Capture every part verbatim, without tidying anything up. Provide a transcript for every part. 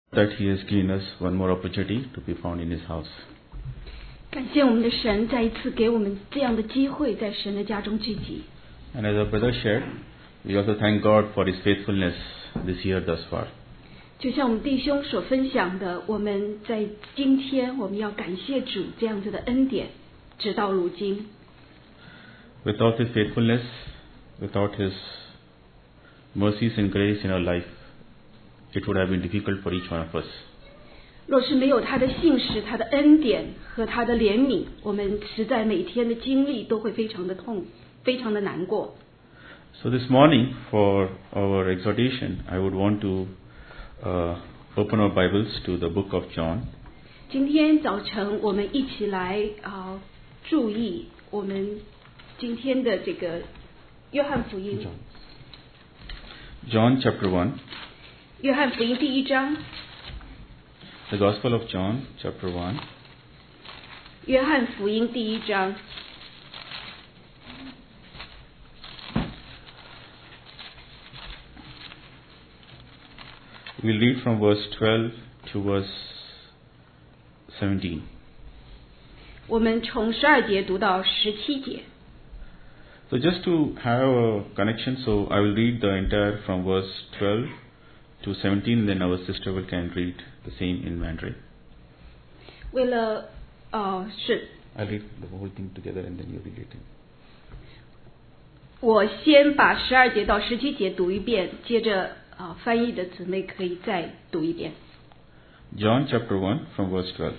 that He has given us one more opportunity to be found in His house. 感谢我们的神再一次给我们这样的机会在神的家中聚集。 And as our brother shared, we also thank God for His faithfulness this year thus far. 就像我们弟兄所分享的，我们在今天我们要感谢主这样子的恩典，直到如今。 Without His faithfulness, without His mercies and grace in our life, it would have been difficult for each one of us. 若是没有他的信实、他的恩典和他的怜悯，我们实在每天的经历都会非常的痛，非常的难过。 So this morning, for our exhortation, I would want to uh, open our Bibles to the book of John. 今天早晨我们一起来啊、呃、注意我们今天的这个约翰福音。 John chapter one. 约翰福音第一章。 The Gospel of John chapter one. 约翰福音第一章。 We'll read from verse twelve to verse seventeen. 我们从十二节读到十七节。 So just to have a connection, so I will read the entire from verse twelve to seventeen, then our sister will can read the same in Mandarin. 为了呃是 I'll read the whole thing together and then you read it. 我先把十二节到十七节读一遍，接着啊、呃、翻译的姊妹可以再读一遍。 John chapter one from verse twelve.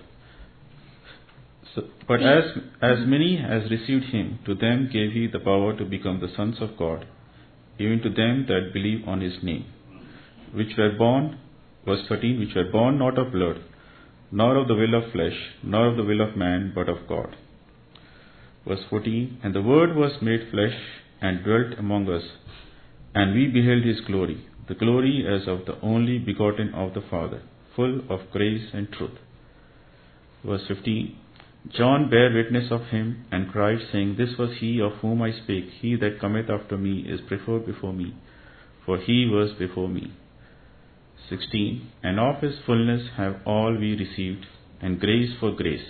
So, but as as many as received him, to them gave he the power to become the sons of God, even to them that believe on his name, which were born, verse thirteen, which were born not of blood, nor of the will of flesh, nor of the will of man, but of God. Verse fourteen, and the Word was made flesh and dwelt among us, and we beheld his glory, the glory as of the only begotten of the Father, full of grace and truth. Verse fifteen, John bare witness of him, and cried, saying, This was he of whom I spake. He that cometh after me is preferred before me, for he was before me. sixteen, and of his fullness have all we received, and grace for grace.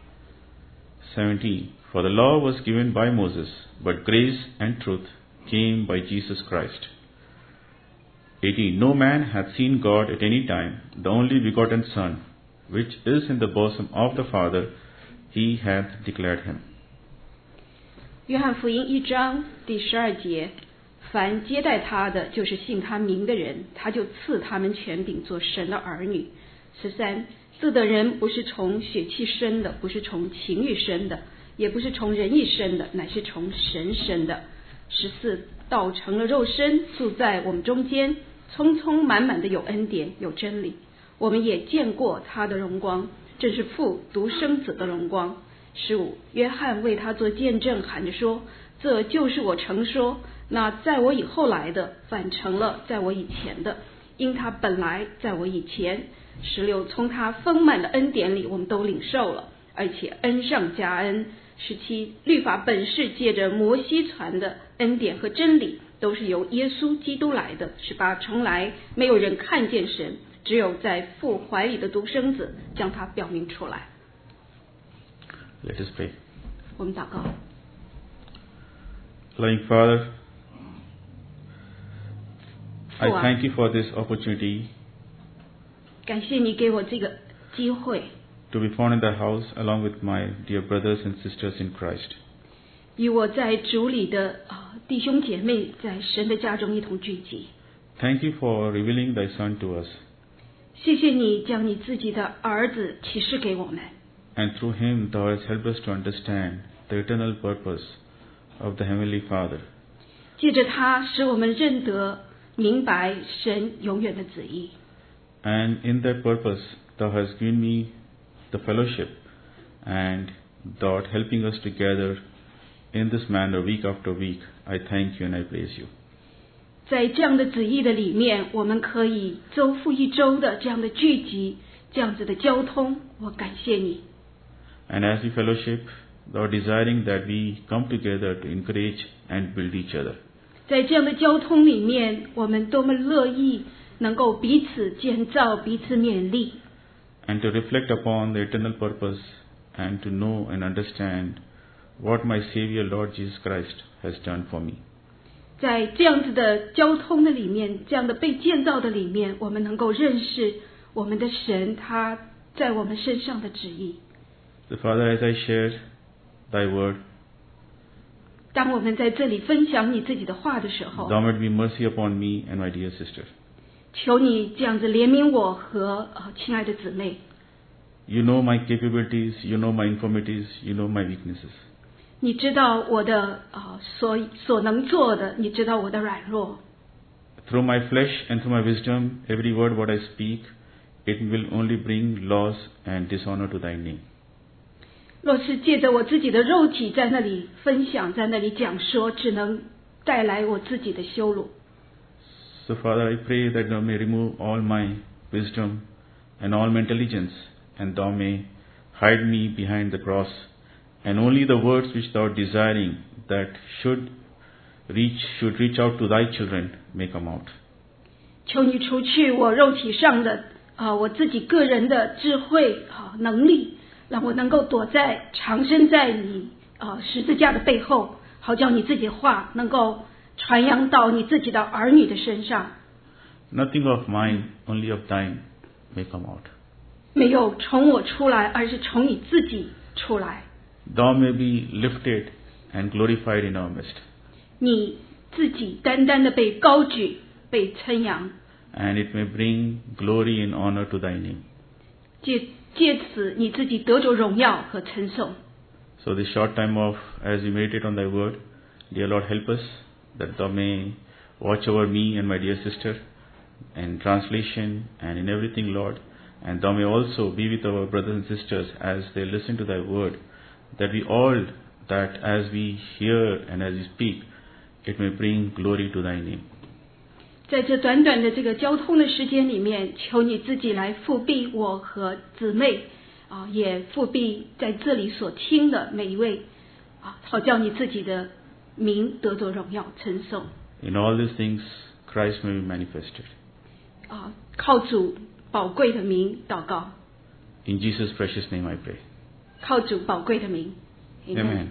seventeen, for the law was given by Moses, but grace and truth came by Jesus Christ. eighteen, no man hath seen God at any time, the only begotten Son, which is in the bosom of the Father, he hath declared him. 约翰福音一章第十二节，凡接待他的，就是信他名的人，他就赐他们权柄做神的儿女。十三，赐的人不是从血气生的，不是从情欲生的，也不是从人意生的，乃是从神生的。十四，道成了肉身，住在我们中间，充充满满的有恩典，有真理。我们也见过他的荣光，正是父独生子的荣光。十五，约翰为他做见证，喊着说：这就是我曾说，那在我以后来的，反成了在我以前的，因他本来在我以前。十六，从他丰满的恩典里，我们都领受了，而且恩上加恩。十七，律法本是借着摩西传的恩典和真理，都是由耶稣基督来的。十八，从来没有人看见神，只有在父怀里的独生子将他表明出来。 Let us pray. 我们祷告。 Loving Father, I 父啊， thank you for this opportunity 感谢你给我这个机会， to be found in thy house along with my dear brothers and sisters in Christ. 与我在主里的啊弟兄姐妹在神的家中一同聚集。 Thank you for revealing thy Son to us, 谢谢你将你自己的儿子启示给我们， and through him thou hast helped us to understand the eternal purpose of the Heavenly Father. 借着他使我们认得明白神永远的旨意。 And in that purpose thou hast given me the fellowship, and thou art helping us together in this manner week after week. I thank you and I praise you. 在这样的旨意的里面，我们可以周复一周的这样的聚集，这样子的交通，我感谢你。 And as we fellowship, thou desiring that we come together to encourage and build each other. 在这样的交通里面，我们多么乐意能够彼此建造，彼此勉励。 And to reflect upon the eternal purpose and to know and understand what my Savior Lord Jesus Christ has done for me. 在这样子的交通的里面，这样的被建造的里面，我们能够认识我们的神他在我们身上的旨意。 So Father, as I share Thy word, 当我们在这里分享你自己的话的时候， Thou might be mercy upon me and my dear sister. 求你这样子怜悯我和呃亲爱的姊妹。 You know my capabilities, you know my infirmities, you know my weaknesses. 你知道我的呃所所能做的，你知道我的软弱。 Through my flesh and through my wisdom, every word what I speak, it will only bring loss and dishonor to Thy name. 若是借着我自己的肉体在那里分享，在那里讲说，只能带来我自己的羞辱。 So Father, I pray that Thou may remove all my wisdom and all my intelligence, and Thou may hide me behind the cross, and only the words which Thou art desiring that should reach should reach out to Thy children may come out. 求你除去我肉体上的啊、呃、我自己个人的智慧啊、呃、能力，让我能够躲在藏身在你啊、呃、十字架的背后，好叫你自己的话能够传扬到你自己的儿女的身上。 Nothing of mine, only of Thine may come out. 没有从我出来，而是从你自己出来。 Thou may be lifted and glorified in our midst. 你自己单单的被高举，被称扬。 And it may bring glory and honor to Thy name. 借借此你自己得着荣耀和称颂。 So this short time of, as we meditate on Thy word, dear Lord, help us that Thou may watch over me and my dear sister in translation and in everything, Lord. And Thou may also be with our brothers and sisters as they listen to Thy word, that we all, that as we hear and as we speak, it may bring glory to Thy name. 在这短短的这个交通的时间里面，求你自己来复庇我和姊妹啊，也复庇在这里所听的每一位啊，好叫你自己的名得着荣耀称颂。 In all these things, Christ may be manifested. 啊，靠主宝贵的名祷告。 In Jesus' precious name I pray. 靠主宝贵的名。 Amen.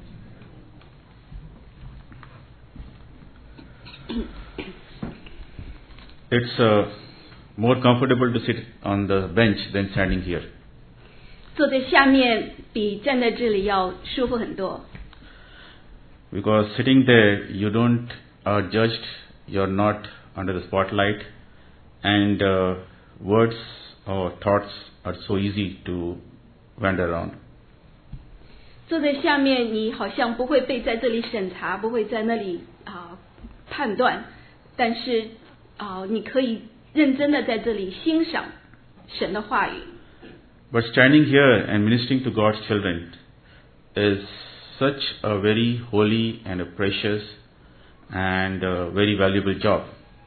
It's uh, more comfortable to sit on the bench than standing here. 坐在下面比站在这里要舒服很多。 Because sitting there, you don't are judged, you're not under the spotlight, and uh, words or thoughts are so easy to wander around. 坐在下面，你好像不会被在这里审查，不会在那里啊、呃、判断，但是啊、呃、你可以认真的在这里欣赏神的话语。 But standing here and ministering to God's children is such a very holy and a precious and a very valuable job.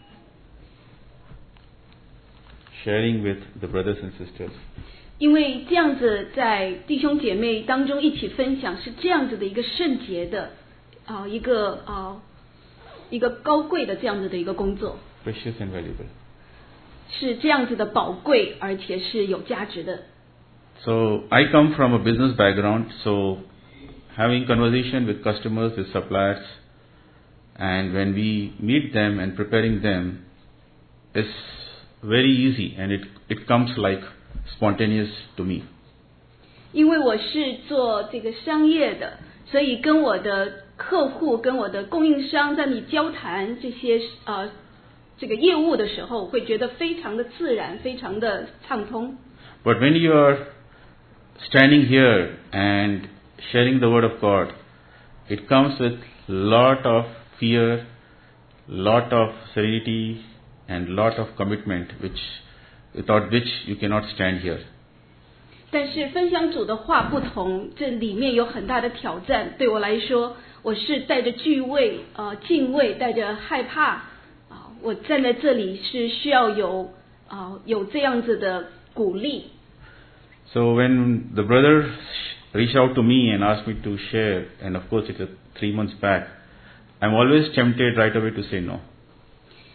Sharing with the brothers and sisters. 因为这样子在弟兄姐妹当中一起分享，是这样子的一个圣洁的啊、呃、一个啊、呃、一个高贵的这样子的一个工作。 Precious and valuable. 是这样子的宝贵，而且是有价值的。 So I come from a business background, so having conversation with customers, with suppliers, and when we meet them and preparing them is very easy, and it it comes like spontaneous to me. 因为我是做这个商业的，所以跟我的客户、跟我的供应商在你交谈这些呃这个业务的时候，会觉得非常的自然，非常的畅通。 But when you are standing here and sharing the word of God, it comes with lot of fear, lot of serenity, and lot of commitment, which without which you cannot stand here. 但是分享主的话不同，这里面有很大的挑战。对我来说，我是带着惧畏、呃敬畏，带着害怕啊、呃，我站在这里是需要有啊、呃、有这样子的鼓励。 So when the brother reached out to me and asked me to share, and of course it's a three months back, I'm always tempted right away to say no.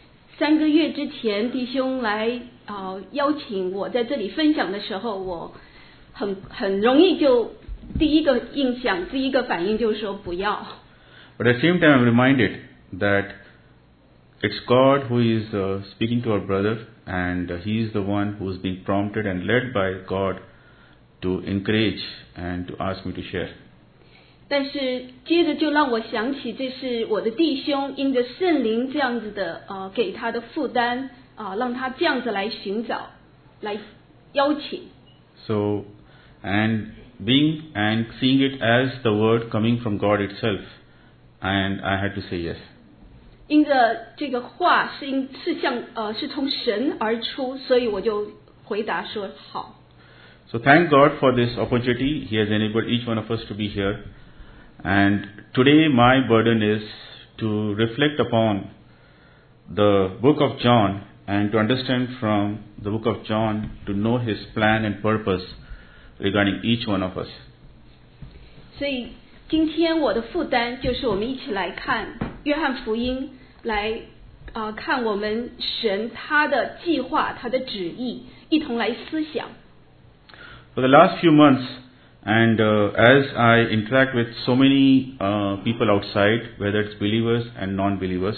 三个月之前弟兄来啊、呃、邀请我在这里分享的时候，我很很容易就第一个印象第一个反应就是说不要。 But at the same time, I'm reminded that it's God who is uh, speaking to our brother, and uh, he is the one who is being prompted and led by God to encourage and to ask me to share. 但是接着就让我想起，这是我的弟兄因着圣灵这样子的呃给他的负担啊、呃，让他这样子来寻找，来邀请。 So, and being and seeing it as the word coming from God itself, and I had to say yes. 因着这个话是因是向呃是从神而出，所以我就回答说好。 So thank God for this opportunity. He has enabled each one of us to be here. And today my burden is to reflect upon the book of John and to understand from the book of John to know his plan and purpose regarding each one of us. 所以今天我的负担就是我们一起来看约翰福音，来啊、呃、看我们神他的计划他的旨意，一同来思想。 For the last few months, and uh, as I interact with so many uh, people outside, whether it's believers and non-believers,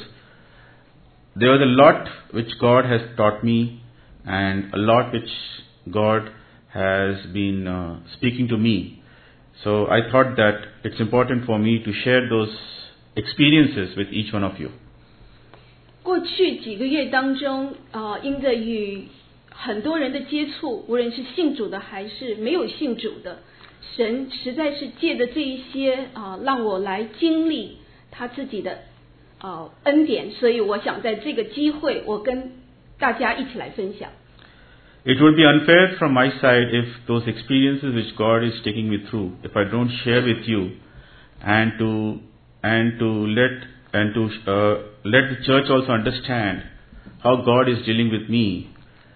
there was a lot which God has taught me and a lot which God has been uh, speaking to me. So I thought that it's important for me to share those experiences with each one of you. 过去几个月当中，呃，因着与很多人的接触，无论是信主的还是没有信主的，神实在是借着这一些啊、呃，让我来经历他自己的呃恩典，所以我想在这个机会，我跟大家一起来分享。 It would be unfair from my side if those experiences which God is taking me through, if I don't share with you, and to and to let and to uh, let the church also understand how God is dealing with me.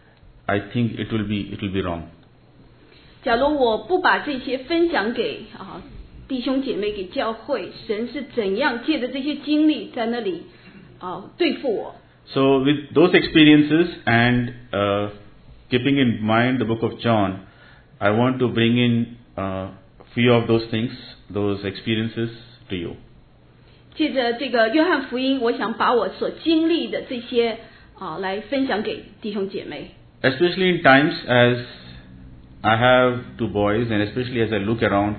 I think it will be it will be wrong. 假如我不把这些分享给啊弟兄姐妹给教会，神是怎样借着这些经历在那里啊对付我。 So with those experiences and uh, keeping in mind the book of John, I want to bring in a uh, few of those things, those experiences to you. 借着这个约翰福音，我想把我所经历的这些啊来分享给弟兄姐妹。 Especially in times as I have two boys, and especially as I look around,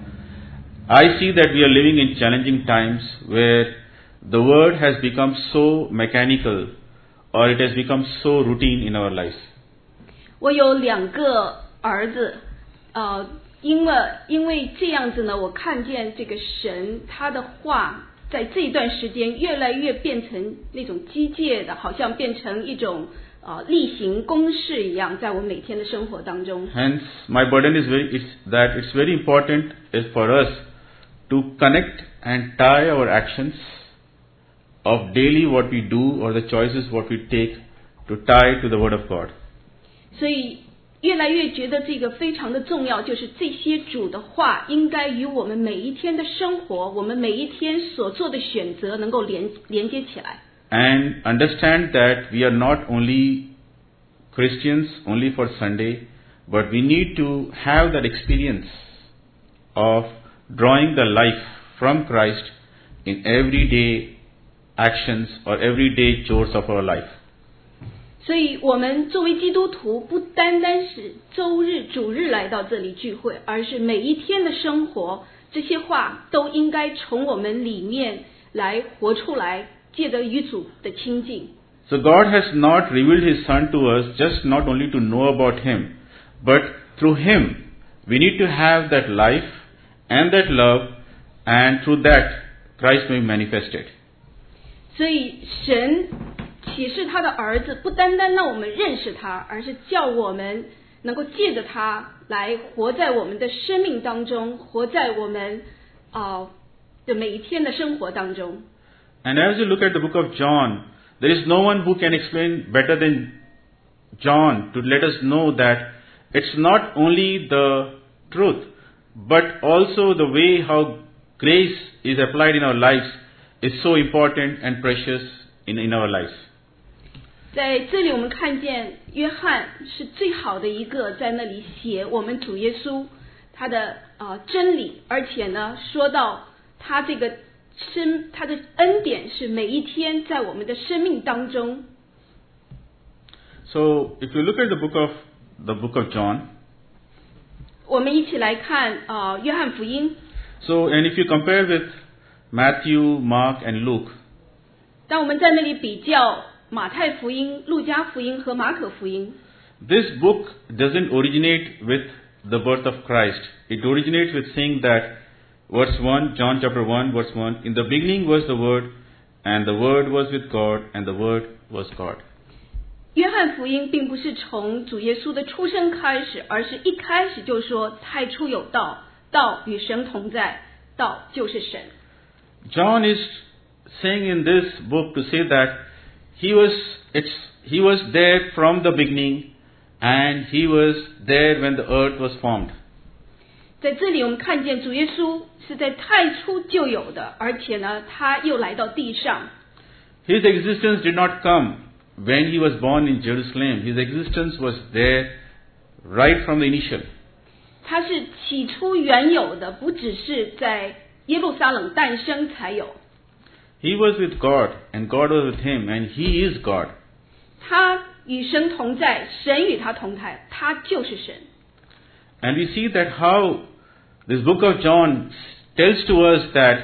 I see that we are living in challenging times where the word has become so mechanical, or it has become so routine in our lives. 我有两个儿子，呃，因为因为这样子呢，我看见这个神他的话，在这一段时间越来越变成那种机械的，好像变成一种呃例行公事一样，在我每天的生活当中。 Hence, my burden is very is that it's very important is for us to connect and tie our actions of daily what we do or the choices what we take to tie to the Word of God. 所以越来越觉得这个非常的重要，就是这些主的话应该与我们每一天的生活，我们每一天所做的选择能够连连接起来。 And understand that we are not only Christians only for Sunday, but we need to have that experience of drawing the life from Christ in everyday actions or everyday chores of our life. 所以我们作为基督徒，不单单是周日主日来到这里聚会，而是每一天的生活，这些话都应该从我们里面来活出来，借着与主的亲近。 So God has not revealed His Son to us just not only to know about Him, but through Him we need to have that life and that love, and through that Christ may be manifested. 所以神启示他的儿子，不单单让我们认识他，而是叫我们能够借着他来活在我们的生命当中，活在我们啊、呃、的每一天的生活当中。 And as you look at the book of John, there is no one who can explain better than John to let us know that it's not only the truth, but also the way how grace is applied in our lives is so important and precious in, in our lives. 在这里我们看见约翰是最好的一个在那里写我们主耶稣他的呃真理，而且呢说到他这个生他的恩典是每一天在我们的生命当中。 So if you look at the book of the book of John, 我们一起来看啊、呃、约翰福音。 so and if you compare with Matthew, Mark and Luke, 当我们在那里比较马太福音、路加福音和马可福音， this book doesn't originate with the birth of Christ. It originates with saying that verse one, John chapter one, verse one, in the beginning was the Word, and the Word was with God, and the Word was God. 约翰福音并不是从主耶稣的出生开始，而是一开始就说太初有道，道与神同在，道就是神。 John is saying in this book to say that he was it's he was there from the beginning, and he was there when the earth was formed. 在这里我们看见主耶稣是在太初就有的，而且呢他又来到地上。 His existence did not come when he was born in Jerusalem. His existence was there right from the initial. 他是起初原有的，不只是在耶路撒冷诞生才有。 He was with God, and God was with him, and he is God. 他与神同在，神与他同在，他就是神。 And we see that how this book of John tells to us that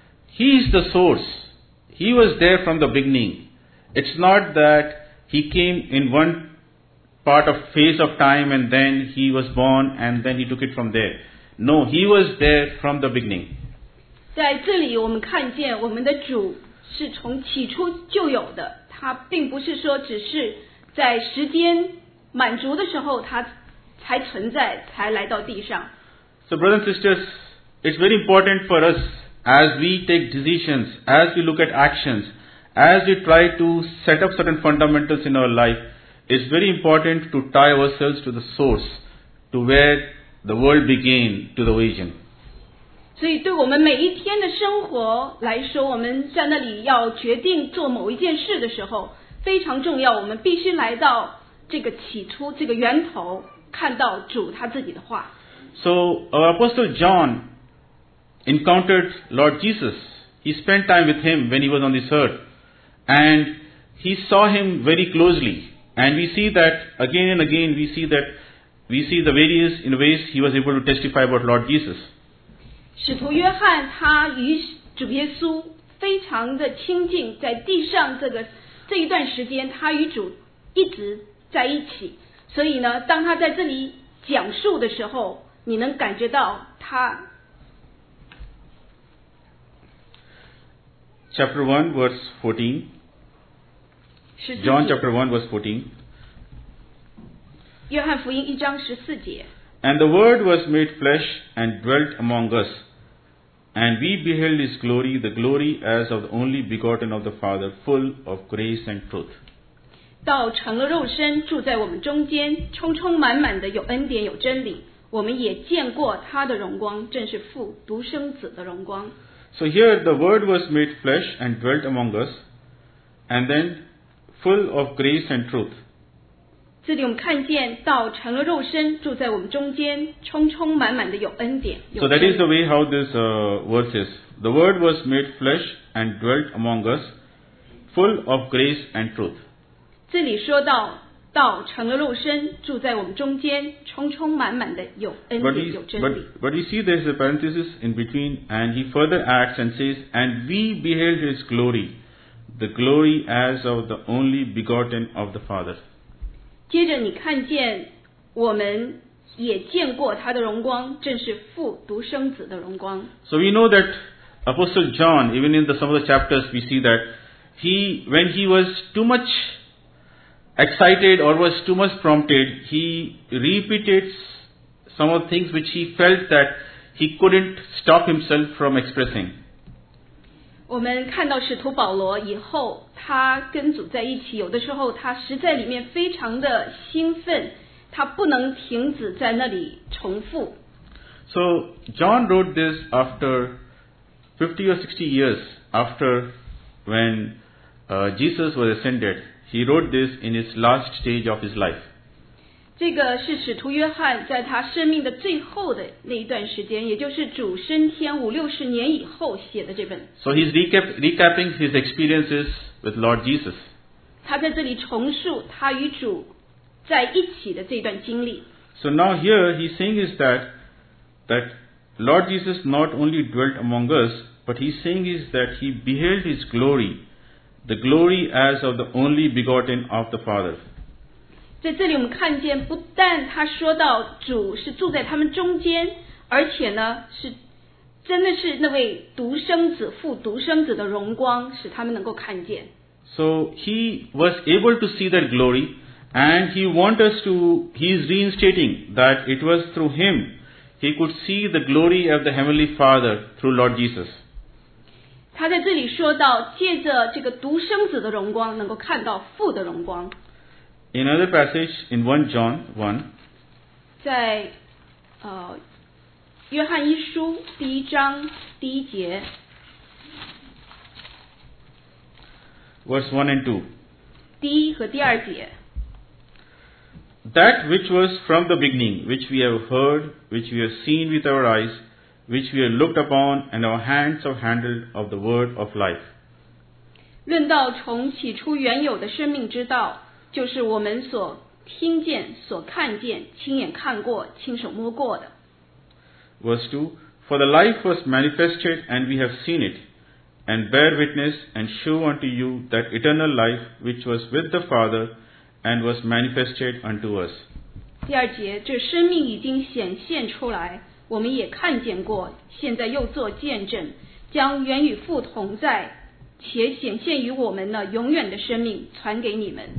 he is the source. He was there from the beginning. It's not that he came in one part of phase of time and then he was born and then he took it from there. No, he was there from the beginning. 在这里我们看见我们的主是从起初就有的，他并不是说只是在时间满足的时候他才存在，才来到地上。 So brothers and sisters, it's very important for us as we take decisions, as we look at actions, as we try to set up certain fundamentals in our life, it's very important to tie ourselves to the source, to where the world began, to the origin. 所以对我们每一天的生活来说，我们在那里要决定做某一件事的时候，非常重要，我们必须来到这个起初，这个源头，看到主他自己的话。 So our apostle John encountered Lord Jesus. He spent time with him when he was on this earth, and he saw him very closely. And we see that again and again, we see that we see the various in ways he was able to testify about Lord Jesus. 使徒约翰他与主耶稣非常的亲近，在地上这个这一段时间，他与主一直在一起。所以呢，当他在这里讲述的时候，你能感觉到他。 Chapter one, verse fourteen. John chapter one, verse fourteen. 约翰福音一章十四节。 And the Word was made flesh and dwelt among us, and we beheld his glory, the glory as of the only begotten of the Father, full of grace and truth. 道成了肉身，住在我们中间，充充满满的有恩典有真理。我们也见过他的荣光，正是父独生子的荣光。 So here the Word was made flesh and dwelt among us, and then full of grace and truth. 这里我们看见道成了肉身，住在我们中间，充充满满的有恩典。 So that is the way how this uh, verse is. The Word was made flesh and dwelt among us, full of grace and truth. 这里说到道成了肉身，住在我们中间，充充满满的有恩 But 典 we, 有真 but, 理。 but we see there is a parenthesis in between, and he further adds and says, and we beheld his glory, the glory as of the only begotten of the Father. 接着你看见我们也见过他的荣光，正是父独生子的荣光。 So we know that Apostle John, even in the, some of the chapters, we see that he, when he was too much excited or was too much prompted, he repeated some of the things which he felt that he couldn't stop himself from expressing. 我们看到使徒保罗以后，他跟主在一起，有的时候他实在里面非常的兴奋，他不能停止在那里重复。 So John wrote this after fifty or sixty years after when uh, Jesus was ascended. he wrote this in his last stage of his life. 这个是使徒约翰在他生命的最后的那一段时间，也就是主升天五六十年以后写的这本。 So he's recap, recapping his experiences with Lord Jesus. 他在这里重述他与主在一起的这段经历。 So now here he's saying is that that Lord Jesus not only dwelt among us, but he's saying is that he beheld his glory, the glory as of the only begotten of the Father. 在这里我们看见，不但他说到主是住在他们中间，而且呢是真的是那位独生子父独生子的荣光，使他们能够看见。 So he was able to see that glory, and he wants us to, he is reinstating that it was through him he could see the glory of the Heavenly Father through Lord Jesus. 他在这里说到，借着这个独生子的荣光，能够看到父的荣光。 In another passage in First John one, 在呃约翰一书第一章第一节 verse one and two. 第一和第二节。 That which was from the beginning, which we have heard, which we have seen with our eyes, which we have looked upon, and our hands have handled of the word of life. 论到从起初原有的生命之道，就是我们所听见、所看见、亲眼看过、亲手摸过的。 Verse two, For the life was manifested, and we have seen it, and bear witness, and show unto you that eternal life which was with the Father, and was manifested unto us. 第二节，这生命已经显现出来，我们也看见过，现在又做见证，将原与父同在，且显现于我们的永远的生命传给你们。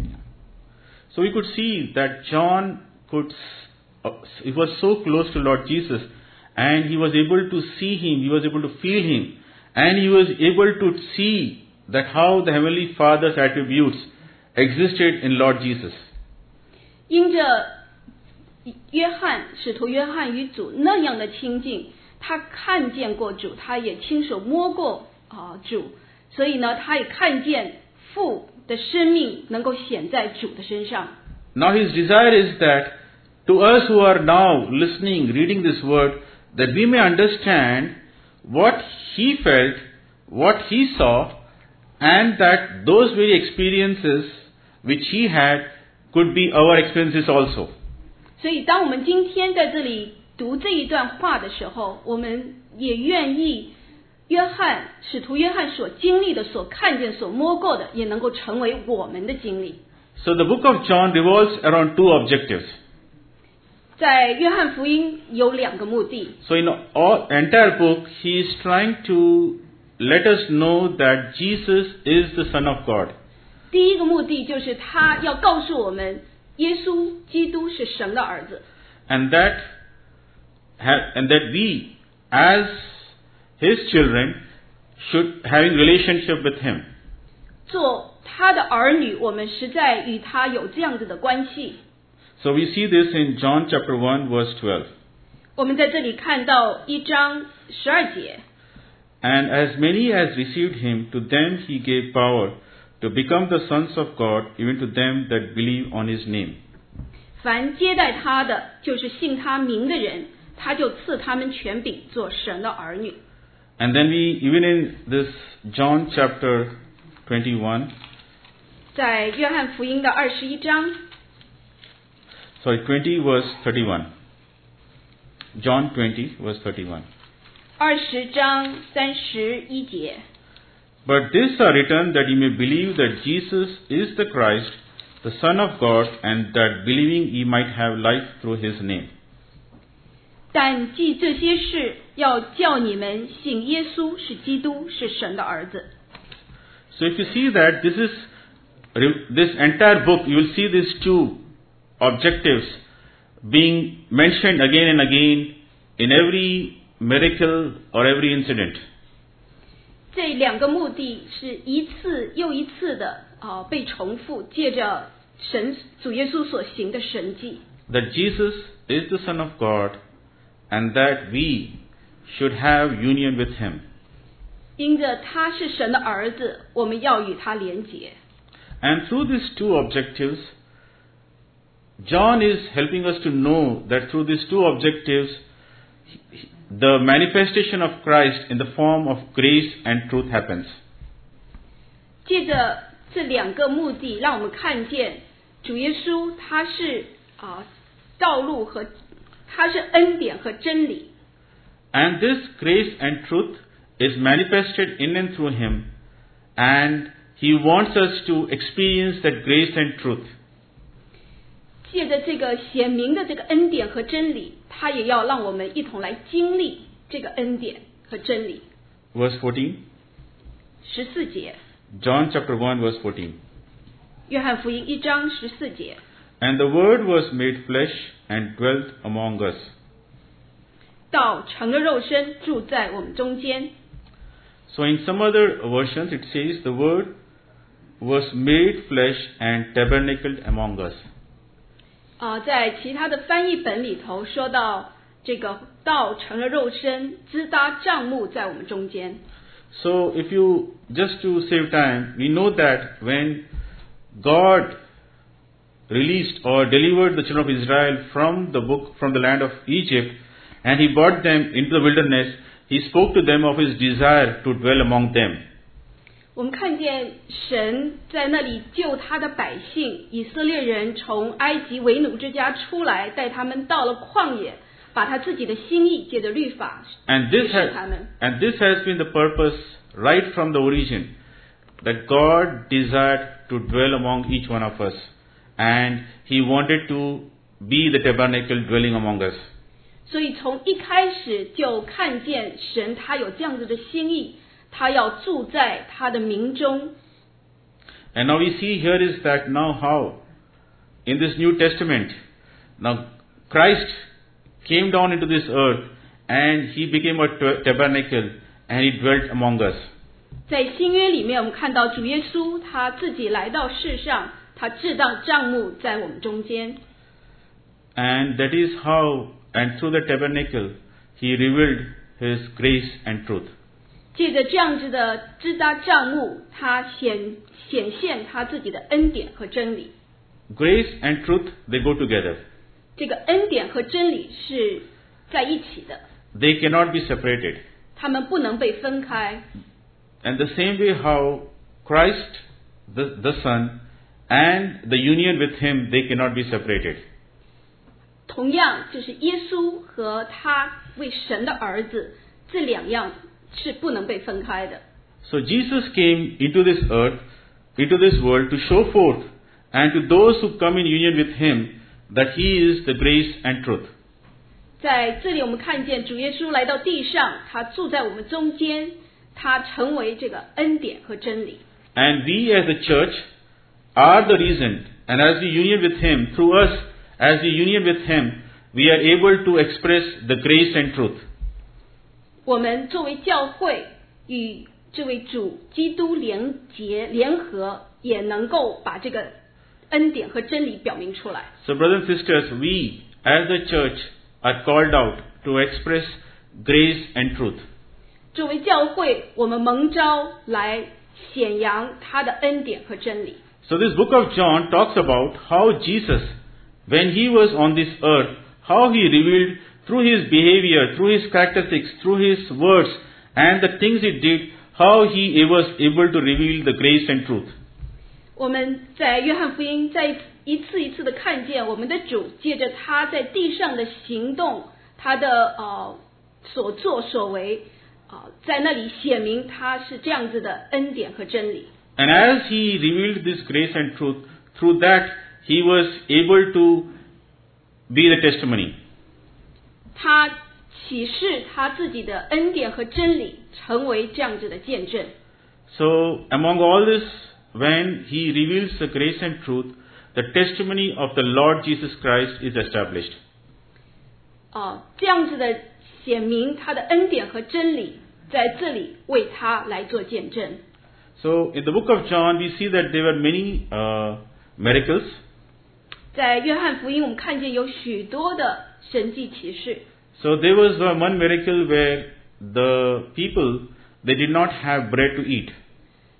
So we could see that John could, uh, he was so close to Lord Jesus, and he was able to see him, he was able to feel him, and he was able to see that how the Heavenly Father's attributes existed in Lord Jesus. 因着约翰使徒约翰与主那样的亲近，他看见过主，他也亲手摸过啊、呃、主，所以呢，他也看见父的生命能够显在主的身上。 Now his desire is that to us who are now listening, reading this word, that we may understand what he felt, what he saw, and that those very experiences which he had could be our experiences also. 所以当我们今天在这里读这一段话的时候，我们也愿意约翰使徒约翰所经历的、所看见、所摸过的，也能够成为我们的经历。 So the book of John revolves around two objectives. 在约翰福音有两个目的。 So in all entire book, he is trying to let us know that Jesus is the Son of God. 第一个目的就是他要告诉我们，耶稣基督是神的儿子。 And that, and that we, as his children, should having relationship with him. 做他的儿女，我们实在与他有这样子的关系。 So we see this in John chapter one, verse twelve. 我们在这里看到一章十二节。 And as many as received him, to them he gave power to become the sons of God, even to them that believe on his name. 凡接待他的，就是信他名的人，他就赐他们权柄做神的儿女。 And then we, even in this John chapter twenty-one, 在约翰福音的二十一章 sorry, twenty verse thirty-one. John twenty verse thirty-one. 二十章三十一节。 But this are written that ye may believe that Jesus is the Christ, the Son of God, and that believing ye might have life through his name. 但记这些事，要叫你们信耶稣是基督，是神的儿子。 So if you see that this is this entire book, you will see these two objectives being mentioned again and again in every miracle or every incident. 这两个目的是一次又一次的啊、呃、被重复，借着神主耶稣所行的神迹。 That Jesus is the Son of God, and that we should have union with him. 因着他是神的儿子，我们要与他连结。 And through these two objectives, John is helping us to know that through these two objectives, the manifestation of Christ in the form of grace and truth happens. 借着这两个目的，让我们看见主耶稣他是啊、道路和他是恩典和真理。 And this grace and truth is manifested in and through him, and he wants us to experience that grace and truth. 借着这个显明的这个恩典和真理，他也要让我们一同来经历这个恩典和真理。 Verse fourteen. 十四节， John chapter one verse fourteen. 约翰福音一章十四节。 And the Word was made flesh and dwelt among us. 道成了肉身，住在我们中间。 So in some other versions it says the Word was made flesh and tabernacled among us. 啊、在其他的翻译本里头说到这个道成了肉身，支搭帐幕在我们中间。 So if you, just to save time, we know that when God released or delivered the children of Israel from the book, from the land of Egypt, and he brought them into the wilderness, he spoke to them of his desire to dwell among them. 我们看见神在那里救他的百姓以色列人从埃及为奴之家出来，带他们到了旷野，把他自己的心意借着律法 And this 指示 has, 他们。 and this has been the purpose right from the origin, that God desired to dwell among each one of us, and he wanted to be the tabernacle dwelling among us. 所以从一开始就看见神他有这样子的心意，他要住在他的民中。 And now we see here is that now how in this New Testament, now Christ came down into this earth and he became a tabernacle and he dwelt among us. 在新约里面，我们看到主耶稣他自己来到世上，他制造帐幕在我们中间。 And that is how, and through the tabernacle, he revealed his grace and truth. 借着这样子的支搭帐幕，他显显现他自己的恩典和真理。 Grace and truth, they go together. 这个恩典和真理是在一起的， They cannot be separated. 他们不能被分开。 And the same way how Christ, the, the Son, and the union with him, they cannot be separated. 同样，就是耶稣和他为神的儿子，这两样是不能被分开的。 So Jesus came into this earth, into this world to show forth, and to those who come in union with him, that he is the grace and truth. 在这里，我们看见主耶稣来到地上，他住在我们中间，他成为这个恩典和真理。 And we as the church are the reason, and as we union with him, through us, as we union with him, we are able to express the grace and truth. 我们作为教会与这位主基督联结联合，也能够把这个恩典和真理表明出来。 So brothers and sisters, we as the church are called out to express grace and truth. 作为教会，我们蒙召来显扬他的恩典和真理。 So this book of John talks about how Jesus, when he was on this earth, how he revealed through his behavior, through his characteristics, through his words, and the things he did, how he was able to reveal the grace and truth. 我们在约翰福音再一次一次的看见我们的主借着他在地上的行动，他的呃所作所为，呃在那里显明他是这样子的恩典和真理。 And as he revealed this grace and truth, through that he was able to be the testimony. 他启示他自己的恩典和真理，成为这样子的见证。 So among all this, when he reveals the grace and truth, the testimony of the Lord Jesus Christ is established. 啊、这样子的显明他的恩典和真理，在这里为他来做见证。 So in the book of John, we see that there were many uh, miracles. 在约翰福音，我们看见有许多的神迹奇事。 So there was uh, one miracle where the people, they did not have bread to eat.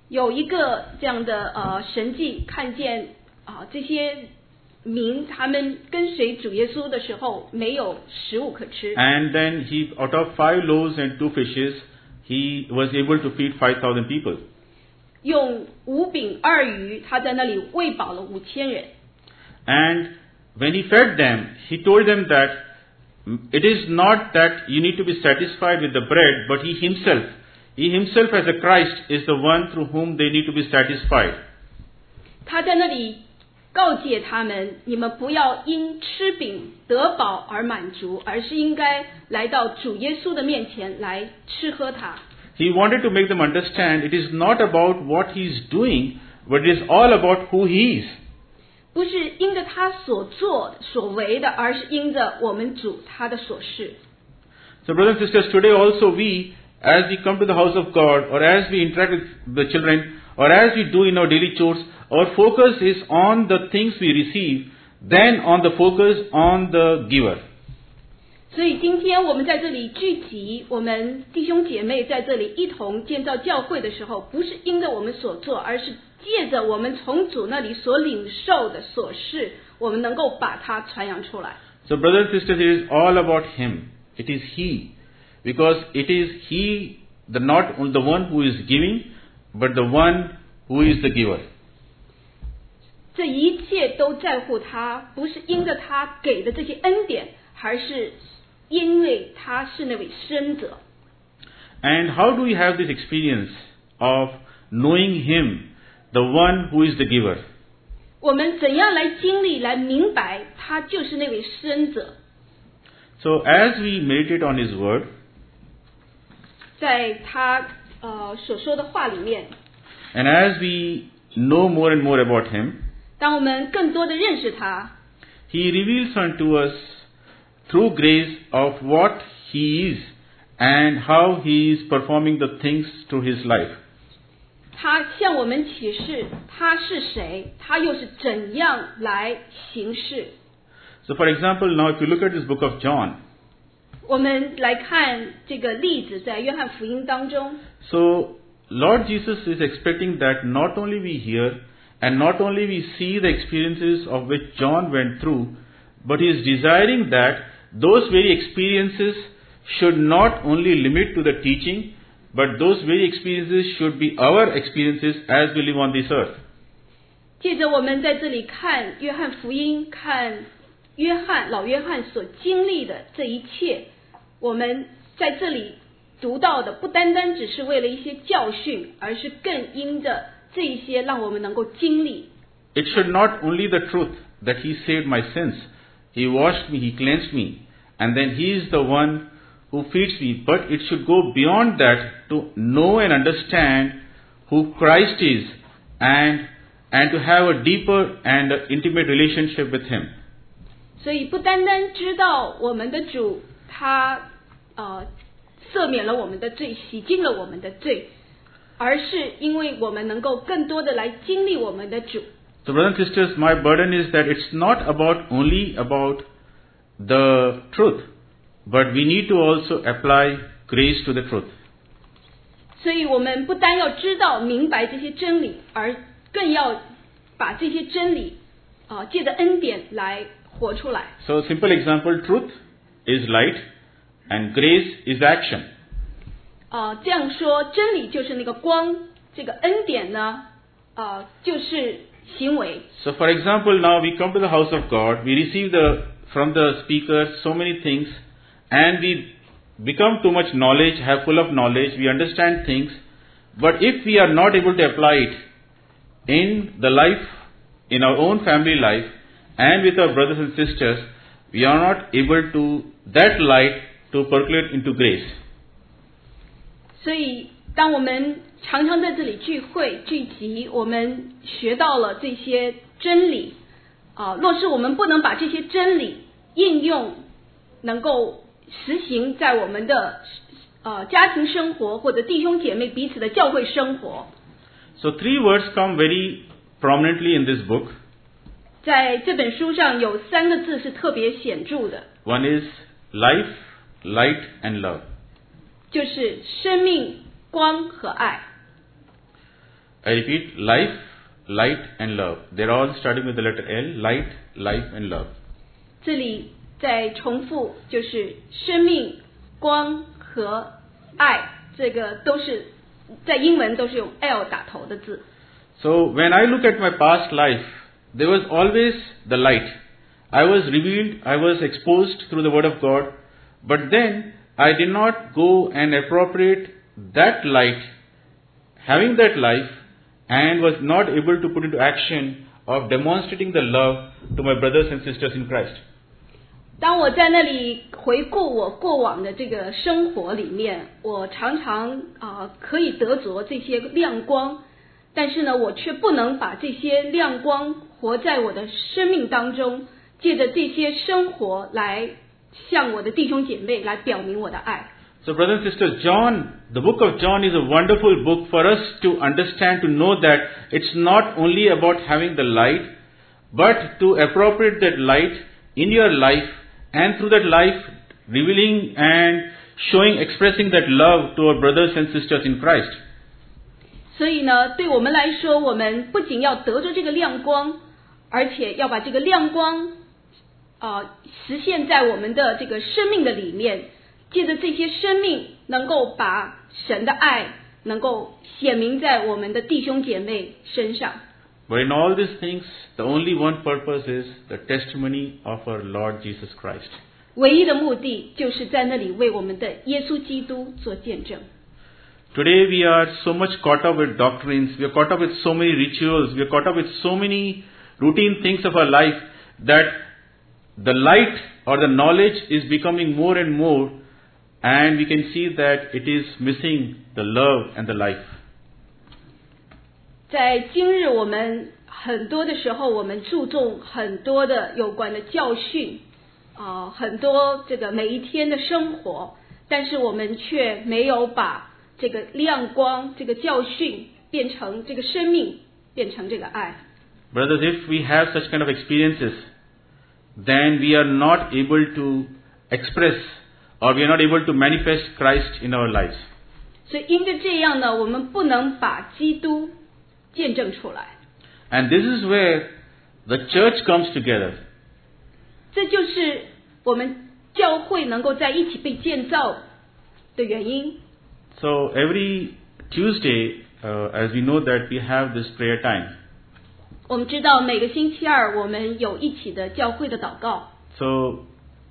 有一个这样的呃神迹，看见啊、呃、这些民他们跟随主耶稣的时候没有食物可吃。 And then he, out of five loaves and two fishes, he was able to feed five thousand people. 用五饼二鱼，他在那里喂饱了五千人。 And when he fed them, he told them that it is not that you need to be satisfied with the bread, but he himself, he himself as a Christ is the one through whom they need to be satisfied. 他在那里告诫他们，你们不要因吃饼得饱而满足，而是应该来到主耶稣的面前来吃喝它。 He wanted to make them understand it is not about what he is doing, but it is all about who he is. 不是因着他所做所为的，而是因着我们主他的所事。 So brothers and sisters, today also we, as we come to the house of God, or as we interact with the children, or as we do in our daily chores, our focus is on the things we receive, than on the focus on the giver. 所以今天我们在这里聚集，我们弟兄姐妹在这里一同建造教会的时候，不是因着我们所做，而是借着我们从主那里所领受的所事，我们能够把它传扬出来。 So brothers and sisters, it is all about him. It is he. Because it is he, the not the one who is giving, but the one who is the giver. 这一切都在乎他，不是因着他给的这些恩典，而是因为他是那位生者。 And how do we have this experience of knowing him, the one who is the giver? 我们怎样来经历、来明白，他就是那位生者？ So as we meditate on his word, 在他呃所说的话里面， and as we know more and more about him, 当我们更多的认识他， he reveals unto us through grace of what he is and how he is performing the things through his life. 他向我们启示他是谁，他又是怎样来行事。 So for example, now if you look at this book of John, 我们来看这个例子，在约翰福音当中， so Lord Jesus is expecting that not only we hear and not only we see the experiences of which John went through, but he is desiring that those very experiences should not only limit to the teaching, but those very experiences should be our experiences as we live on this earth. 借着我们在这里看约翰福音，看约翰老约翰所经历的这一切，我们在这里读到的不单单只是为了一些教训，而是更因着这一些让我们能够经历。 It should not only the truth that he saved my sins, he washed me, he cleansed me, and then he is the one who feeds me, but it should go beyond that to know and understand who Christ is and and to have a deeper and intimate relationship with him. 所以不单单知道我们的主他呃赦免了我们的罪，洗净了我们的罪，而是因为我们能够更多的来经历我们的主。 So brothers and sisters, my burden is that it's not about only about the truth, but we need to also apply grace to the truth. 所以我们不单要知道明白这些真理，而更要把这些真理啊、呃、借着恩典来活出来。 So simple example, truth is light and grace is action. 啊、呃，这样说，真理就是那个光，这个恩典呢，啊、呃，就是行为。 So for example, now we come to the house of God, we receive the from the speaker so many things, and we become too much knowledge, have full of knowledge, we understand things, but if we are not able to apply it in the life, in our own family life, and with our brothers and sisters, we are not able to, that light to percolate into grace. 所以，当我们常常在这里聚会聚集，我们学到了这些真理啊、若是我们不能把这些真理应用，能够实行在我们的呃家庭生活或者弟兄姐妹彼此的教会生活。 So three words come very prominently in this book. 在这本书上有三个字是特别显著的， One is life, light and love. 就是生命、光和爱。 I repeat, life, light and love. They're all starting with the letter L, light, life and love. 这里再重复，就是生命、光和爱，这个都是在英文都是用 L 打头的字。 So when I look at my past life, there was always the light. I was revealed, I was exposed through the Word of God, but then I did not go and appropriate that light, having that life, and was not able to put into action of demonstrating the love to my brothers and sisters in Christ. 当我在那里回顾我过往的这个生活里面，我常常啊、呃、可以得着这些亮光，但是呢，我却不能把这些亮光活在我的生命当中，借着这些生活来向我的弟兄姐妹来表明我的爱。 So brothers and sisters, John, the book of John is a wonderful book for us to understand, to know that it's not only about having the light, but to appropriate that light in your life, and through that life revealing and showing, expressing that love to our brothers and sisters in Christ. 所以呢，对我们来说，我们不仅要得着这个亮光，而且要把这个亮光呃实现在我们的这个生命的里面，借着这些生命能够把神的爱能够显明在我们的弟兄姐妹身上。 But in all these things, the only one purpose is the testimony of our Lord Jesus Christ. 唯一的目的就是在那里为我们的耶稣基督做见证。 Today we are so much caught up with doctrines, we are caught up with so many rituals, we are caught up with so many routine things of our life that the light or the knowledge is becoming more and more, and we can see that it is missing the love and the life. 在今日我们很多的时候，我们注重很多的有关的教训啊、呃，很多这个每一天的生活，但是我们却没有把这个亮光、这个教训变成这个生命，变成这个爱。 Brothers, if we have such kind of experiences, then we are not able to express or we are not able to manifest Christ in our lives. 所以因着这样呢，我们不能把基督见证出来。 And this is where the church comes together. 这就是我们教会能够在一起被建造的原因。 So every Tuesday, uh, as we know that we have this prayer time. 我们知道每个星期二我们有一起的教会的祷告。 So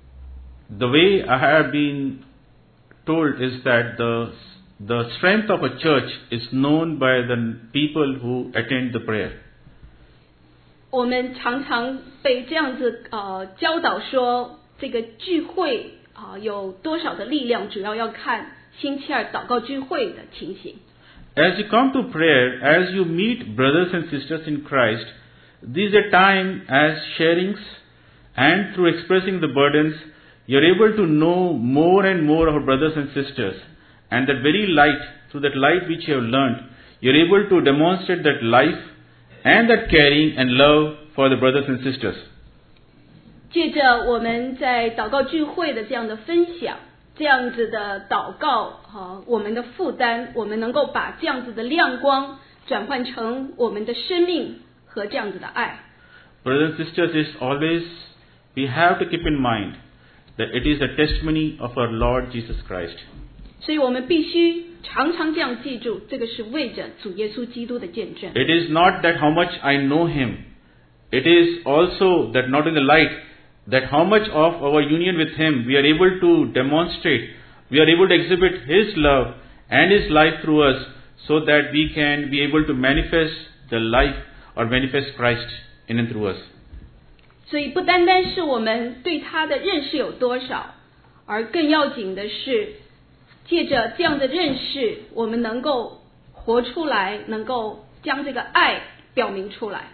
the way I have been told is that the the strength of a church is known by the people who attend the prayer. 我们常常被这样子呃教导说，这个聚会啊、呃、有多少的力量，主要要看星期二祷告聚会的情形。 As you come to prayer, as you meet brothers and sisters in Christ, this is a time as sharings and through expressing the burdens, you're able to know more and more of our brothers and sisters. And that very light, through that light which you have learned, you're able to demonstrate that life and that caring and love for the brothers and sisters. 借着我们在祷告聚会的这样的分享，这样子的祷告和我们的负担，我们能够把这样子的亮光转换成我们的生命和这样子的爱。 Brothers and sisters, is always we have to keep in mind that it is a testimony of our Lord Jesus Christ. 所以我们必须常常这样记住，这个是为着主耶稣基督的见证。 It is not that how much I know Him. It is also that not in the light, that how much of our union with Him we are able to demonstrate, we are able to exhibit His love and His life through us, so that we can be able to manifest the life or manifest Christ in and through us. 所以不单单是我们对他的认识有多少，而更要紧的是，借着这样的认识，我们能够活出来，能够将这个爱表明出来。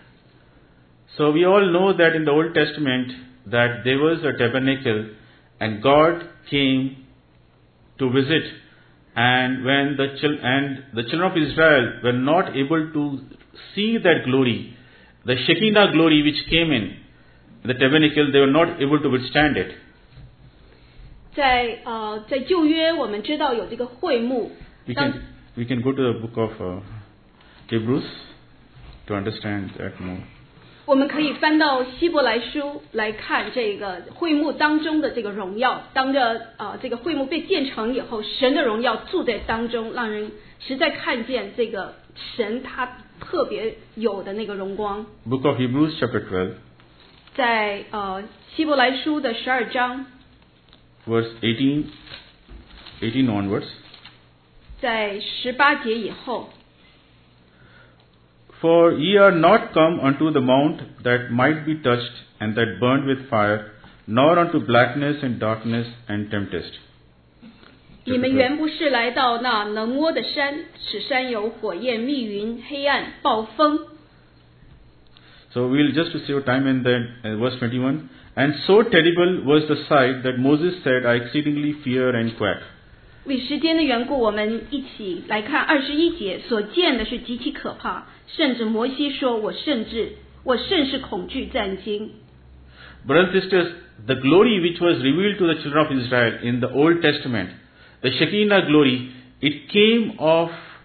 So we all know that in the Old Testament that there was a tabernacle and God came to visit, and when the chil- and the children of Israel were not able to see that glory, the Shekinah glory which came in the tabernacle, they were not able to withstand it. 在呃，在旧约我们知道有这个会幕， We can we can go to the book of uh, Hebrews to understand that more. 我们可以翻到希伯来书来看这个会幕当中的这个荣耀，当着呃这个会幕被建成以后，神的荣耀住在当中，让人实在看见这个神他特别有的那个荣光。 Book of Hebrews chapter twelve. 在呃希伯来书的十二章 verse eighteen, eighteen onwards. 在十八节以后。 For ye are not come unto the mount that might be touched, and that burned with fire, nor unto blackness and darkness and tempest. 你们原不是来到那能摸的山，此山有火焰、密云、黑暗、暴风。 So we'll just to save time in that uh, verse twenty-one. And so terrible was the sight that Moses said, I exceedingly fear and quake. 为时间的缘故，我们一起来看二十一节，所见的是极其可怕，甚至摩西说：“我甚至我甚是恐惧战惊。” Brothers and sisters, the glory which was revealed to the children of Israel in the Old Testament, the Shekinah glory, it came off.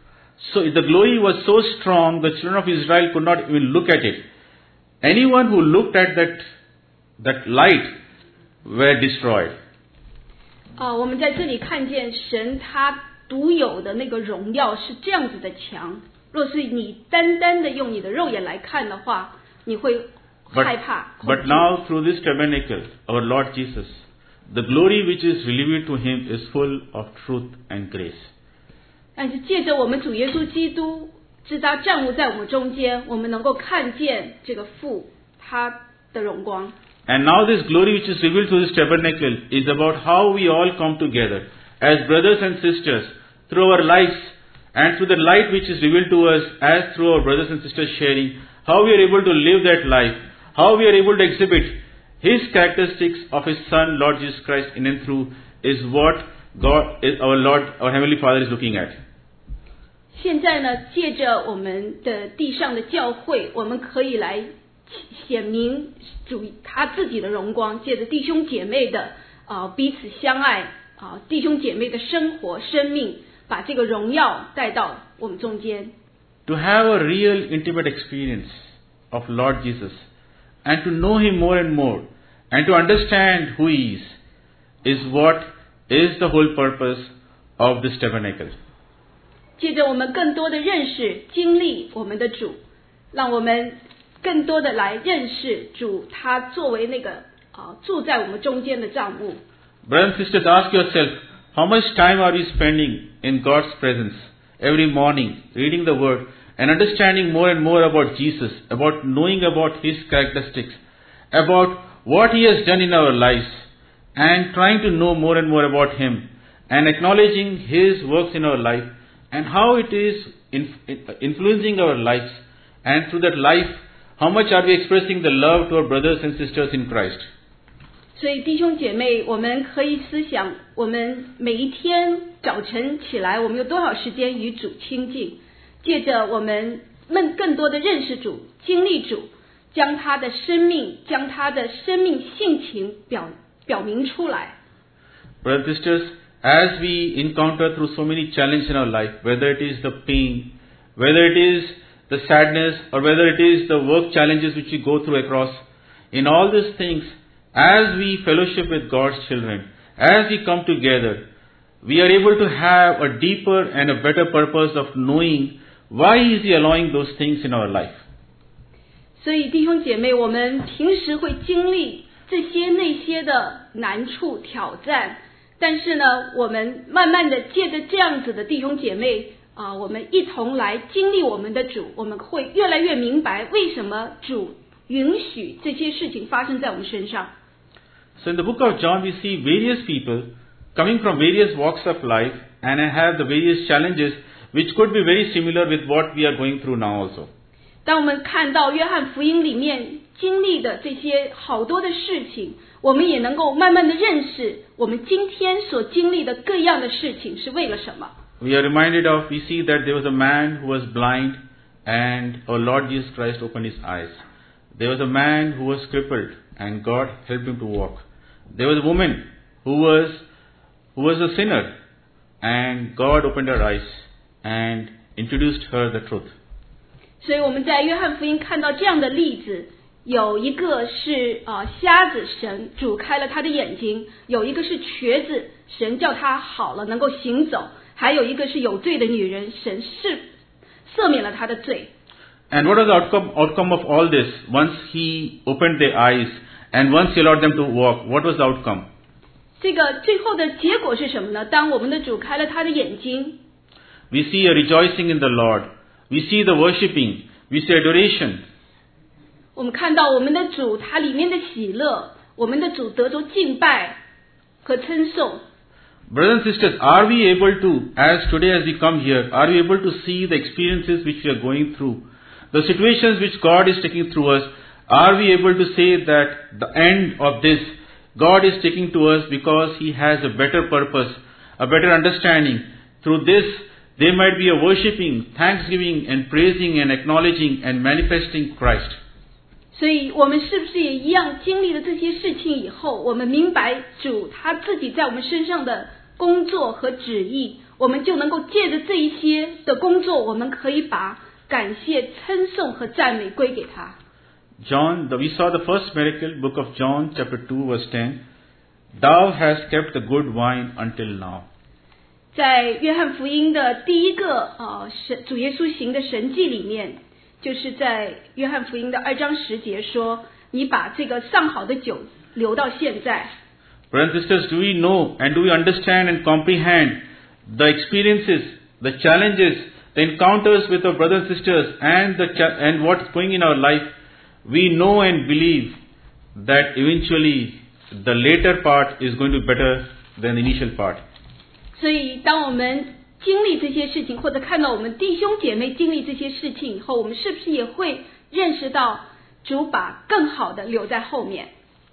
So the glory was so strong, the children of Israel could not even look at it. Anyone who looked at that that light were destroyed. 啊，我们在这里看见神他独有的那个荣耀是这样子的强。若是你单单的用你的肉眼来看的话，你会害怕。 But, but now through this tabernacle, our Lord Jesus, the glory which is revealed to him is full of truth and grace. 但是借着我们主耶稣基督，知他站立在我们中间，我们能够看见这个父他的荣光。 And now this glory which is revealed through this tabernacle is about how we all come together as brothers and sisters through our lives and through the light which is revealed to us as through our brothers and sisters sharing, how we are able to live that life, how we are able to exhibit His characteristics of His Son, Lord Jesus Christ, in and through, is what God, is our Lord, our Heavenly Father is looking at. 现在呢，借着我们的地上的教会，我们可以来显明主他自己的荣光，借着弟兄姐妹的啊、呃、彼此相爱啊、呃、弟兄姐妹的生活生命，把这个荣耀带到我们中间。 To have a real intimate experience of Lord Jesus and to know Him more and more and to understand who He is is what is the whole purpose of this tabernacle. 借着我们更多的认识经历我们的主，让我们更多的来认识主他作为那个啊、呃、住在我们中间的帐幕。 Brothers and sisters, ask yourself, how much time are we spending in God's presence every morning, reading the Word and understanding more and more about Jesus, about knowing about His characteristics, about what He has done in our lives, and trying to know more and more about Him, and acknowledging His works in our life, and how it is influencing our lives, and through that life, how much are we expressing the love to our brothers and sisters in Christ? 所以弟兄姐妹，我们可以思想，我们每一天早晨起来，我们有多少时间与主亲近？借着我们们更多的认识主、经历主，将他的生命、将他的生命性情表表明出来。 Brothers and sisters, as we encounter through so many challenges in our life, whether it is the pain, whether it is the sadness, or whether it is the work challenges which we go through across, in all these things, as we fellowship with God's children, as we come together, we are able to have a deeper and a better purpose of knowing why is He allowing those things in our life. 所以弟兄姐妹，我们平时会经历这些那些的难处挑战，但是呢，我们慢慢的借着这样子的弟兄姐妹啊、呃，我们一同来经历我们的主，我们会越来越明白为什么主允许这些事情发生在我们身上。 So in the book of John, we see various people coming from various walks of life and have the various challenges which could be very similar with what we are going through now also. 当我们看到约翰福音里面经历的这些好多的事情，我们也能够慢慢的认识我们今天所经历的各样的事情是为了什么。 We are reminded of, we see that there was a man who was blind and our Lord Jesus Christ opened his eyes. There was a man who was crippled and God helped him to walk. There was a woman who was who was a sinner and God opened her eyes and introduced her the truth. 所以我们在约翰福音看到这样的例子，有一个是呃瞎子，神主开了他的眼睛；有一个是瘸子，神叫他好了，能够行走；还有一个是有罪的女人，神是赦免了他的罪。 And what was the outcome, outcome of all this? Once he opened their eyes and once he allowed them to walk, what was the outcome? 这个最后的结果是什么呢？当我们的主开了他的眼睛， We see a rejoicing in the Lord. We see the worshipping. We see adoration. 我们看到我们的主他里面的喜乐，我们的主得着敬拜和称颂。 Brothers and sisters, are we able to, as today as we come here, are we able to see the experiences which we are going through, the situations which God is taking through us? Are we able to say that the end of this, God is taking to us because He has a better purpose, a better understanding. Through this, there might be a worshipping, thanksgiving and praising and acknowledging and manifesting Christ. 所以我们是不是也一样经历了这些事情以后，我们明白主他自己在我们身上的工作和旨意，我们就能够借着这一些的工作，我们可以把感谢、称颂和赞美归给他。 John, the, we saw the first miracle, book of John, chapter two, verse ten. Thou hast kept the good wine until now. 在约翰福音的第一个呃神主耶稣行的神迹里面，就是在约翰福音的二章十节说，你把这个上好的酒留到现在。 Brothers and sisters, do we know and do we understand and comprehend the experiences, the challenges, the encounters with our brothers and sisters and the cha- and what's going in our life? We know and believe that eventually the later part is going to be better than the initial part. 所以当我们经历这些事情，或者看到我们弟兄姐妹经历这些事情以后，我们是不是也会认识到主把更好的留在后面？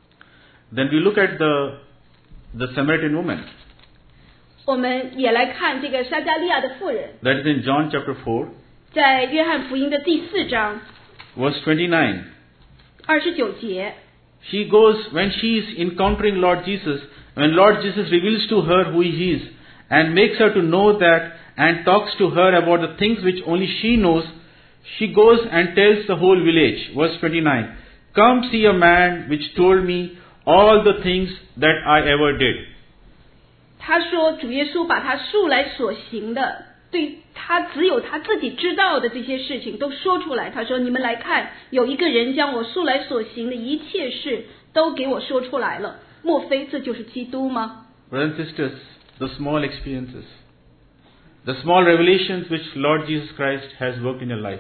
Then we look at the the Samaritan woman. 我们也来看这个撒加利亚的妇人， That is in John chapter four, 在约翰福音的第四章 verse twenty-nine. 二十九节。 She goes, when she is encountering Lord Jesus, when Lord Jesus reveals to her who He is and makes her to know that and talks to her about the things which only she knows, she goes and tells the whole village. Verse twenty-nine. Come see a man which told me all the things that I ever did. 他说主耶稣把他素来所行的，对他只有他自己知道的这些事情都说出来。他说你们来看，有一个人将我素来所行的一切事都给我说出来了，莫非这就是基督吗？ Brothers and sisters, the small experiences, the small revelations which Lord Jesus Christ has worked in your life.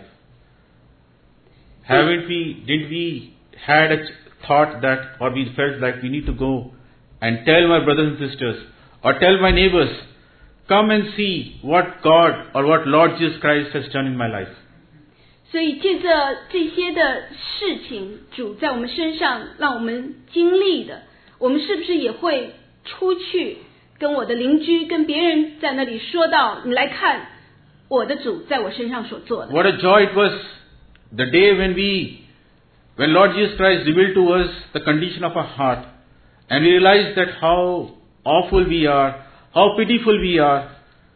Haven't we, did we had a thought that, or we felt like we need to go and tell my brothers and sisters, or tell my neighbors, come and see what God or what Lord Jesus Christ has done in my life. 所以借着这些的事情，主在我们身上让我们经历的，我们是不是也会出去跟我的邻居、跟别人在那里说到，你来看我的主在我身上所做的。 What a joy it was the day when we, when Lord Jesus Christ revealed to us the condition of our heart, and we realized that how awful we are, how pitiful we are,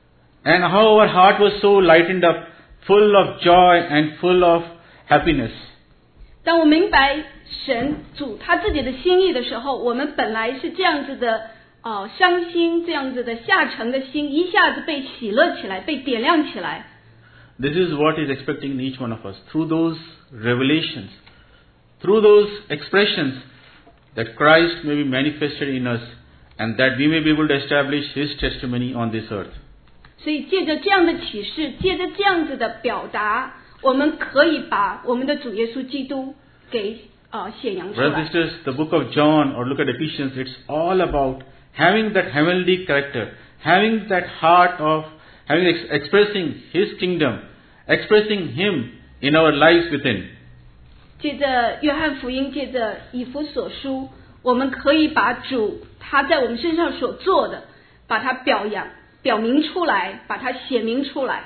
and how our heart was so lightened up, full of joy and full of happiness. 当我明白神主他自己的心意的时候，我们本来是这样子的呃伤心，这样子的下沉的心，一下子被喜乐起来，被点亮起来。 This is what is expecting in each one of us. Through those revelations, through those expressions, that Christ may be manifested in us, and that we may be able to establish His testimony on this earth. 所以借着这样的启示，借着这样子的表达，我们可以把我们的主耶稣基督给呃显扬出 Brothers 来 and。sisters, the book of John, or look at Ephesians, it's all about having that heavenly character, having that heart of having ex- expressing His kingdom, expressing Him in our lives within. 借着约翰福音，借着以弗所书，我们可以把主他在我们身上所做的，把它表扬、表明出来，把它显明出来。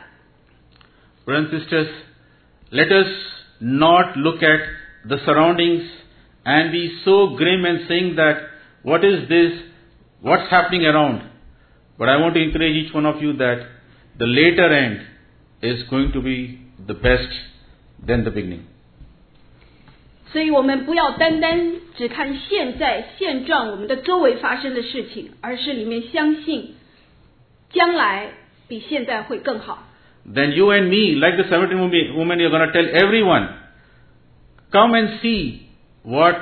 Brothers and sisters, let us not look at the surroundings and be so grim and saying that, what is this? What's happening around? But I want to encourage each one of you that the later end is going to be the best than the beginning. 所以我们不要单单只看现在现状我们的周围发生的事情，而是里面相信将来比现在会更好。 Then you and me, like the Samaritan woman, you're going to tell everyone, come and see what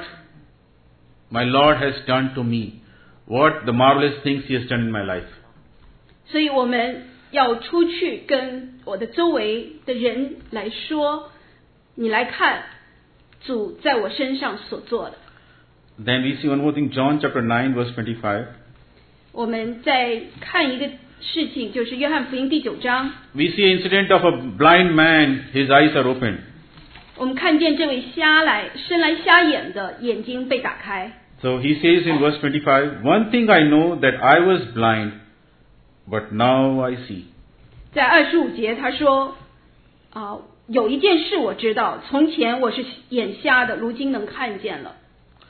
my Lord has done to me, what the marvelous things He has done in my life. 所以我们要出去跟我的周围的人来说，你来看主在我身上所做的。 Then we see one more thing, John chapter nine verse twenty-five. 我们再看一个事情，就是约翰福音第九章。 We see an incident of a blind man, his eyes are opened. 我们看见这位瞎来生来瞎眼的眼睛被打开。 So he says in verse twenty-five, one thing I know that I was blind, but now I see. 在二十五节他说，啊、呃，有一件事我知道，从前我是眼瞎的，如今能看见了。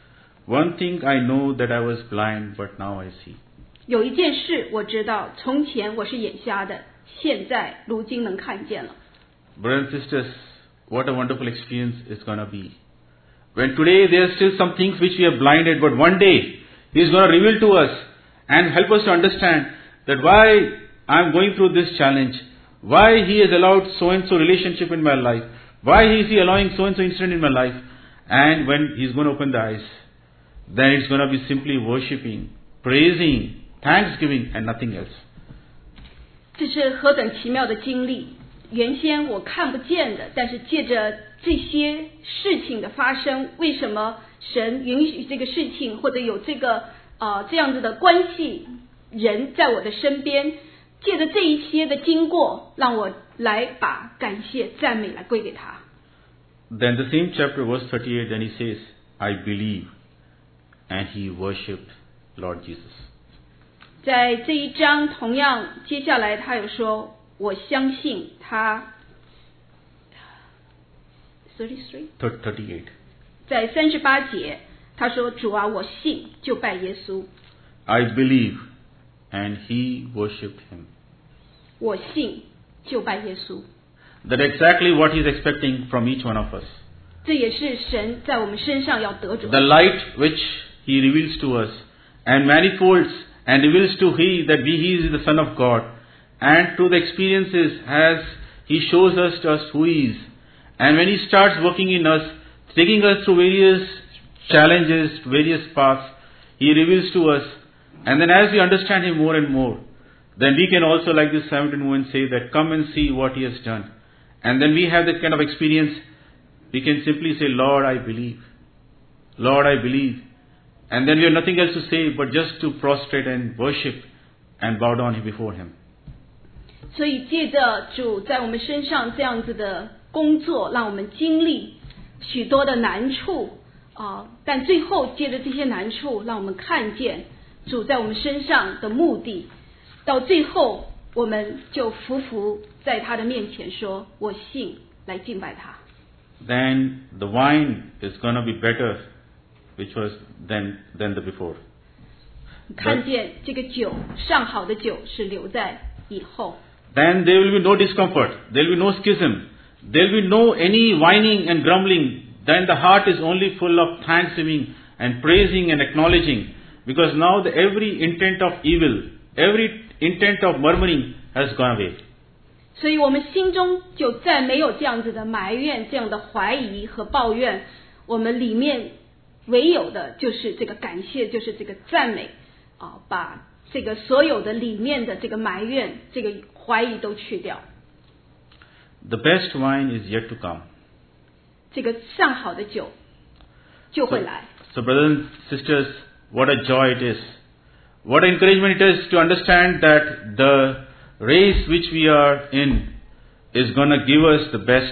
One thing I know that I was blind, but now I see. 有一件事我知道，从前我是眼瞎的，现在如今能看见了。 Brothers and sisters, what a wonderful experience it's going to be. When today there are still some things which we are blinded, but one day He is going to reveal to us and help us to understand that why I am going through this challenge, why He has allowed so and so relationship in my life, why is He allowing so and so incident in my life. And when He is going to open the eyes, then it's going to be simply worshipping, praising, thanksgiving and nothing else. 这是何等奇妙的经历！原先我看不见的，但是借着这些事情的发生，为什么神允许这个事情，或者有这个呃这样子的关系人在我的身边，借着这一些的经过，让我来把感谢赞美来归给他。 Then the same chapter verse thirty-eight, then he says, I believe, and he worshipped Lord Jesus. 在这一章同样接下来他有说，我相信他。thirty-three thirty-eight. 在三十八节他说，主啊，我信，就拜耶稣。 I believe, and he worshipped him. 我信，就拜耶稣。 That's exactly what he's expecting from each one of us. 这也是神在我们身上要得着 The 的。 light which he reveals to us and manifolds and reveals to he that we, he is the Son of God, and to the experiences as he shows us to us who he is. And when he starts working in us, taking us through various challenges, various paths, he reveals to us. And then as we understand him more and more, then we can also, like this Samaritan woman, say that come and see what he has done. And then we have that kind of experience. We can simply say, Lord, I believe. Lord, I believe. And then we have nothing else to say but just to prostrate and worship and bow down before him. 所以借着主在我们身上这样子的工作，让我们经历许多的难处啊、呃，但最后借着这些难处，让我们看见主在我们身上的目的。到最后，我们就匍匐在他的面前说：“我信，来敬拜他。” Then the wine is going to be better, which was than than the before. 看见这个酒，上好的酒是留在以后。 Then there will be no discomfort. There will be no schism. There will be no any whining and grumbling. Then the heart is only full of thanksgiving and praising and acknowledging. Because now the every intent of evil, every intent of murmuring has gone away. 所以我们心中就再没有这样子的埋怨、这样的怀疑和抱怨。我们里面唯有的就是这个感谢，就是这个赞美啊，把这个所有的里面的这个埋怨、这个怀疑都去掉。 The best wine is yet to come. 这个上好的酒就会来。 So, so brothers and sisters, what a joy it is. What an encouragement it is to understand that the race which we are in is going to give us the best.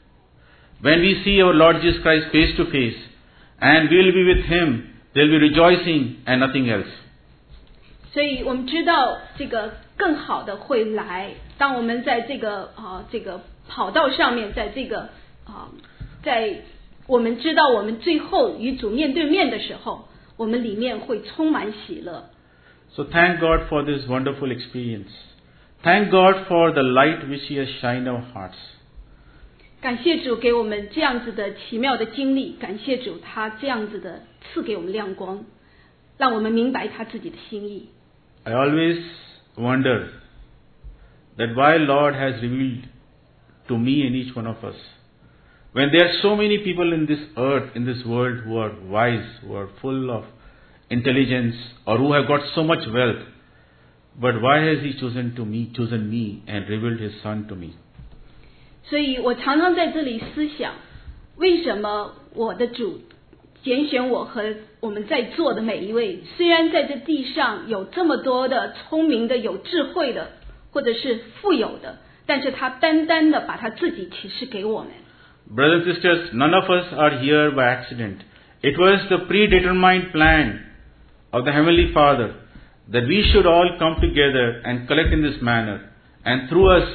When we see our Lord Jesus Christ face to face and we will be with Him, there will be rejoicing and nothing else. 所以我们知道这个更好的会来。当我们在这个啊、呃、这个跑道上面，在这个啊、呃、在我们知道我们最后与主面对面的时候，我们里面会充满喜乐。 So thank God for this wonderful experience. Thank God for the light which He has shined our hearts. 感谢主给我们这样子的奇妙的经历，感谢主他这样子的赐给我们亮光，让我们明白他自己的心意。 I always wonder that why Lord has revealed to me and each one of us, when there are so many people in this earth, in this world, who are wise, who are full of intelligence, or who have got so much wealth, but why has He chosen to me, chosen me, and revealed His Son to me? 所以我常常在这里思想，为什么我的主拣选我和我们在座的每一位，虽然在这地上有这么多的聪明的、有智慧的，或者是富有的，但是他单单的把他自己启示给我们。 Brothers and sisters, none of us are here by accident. It was the predetermined plan of the Heavenly Father that we should all come together and collect in this manner, and through us,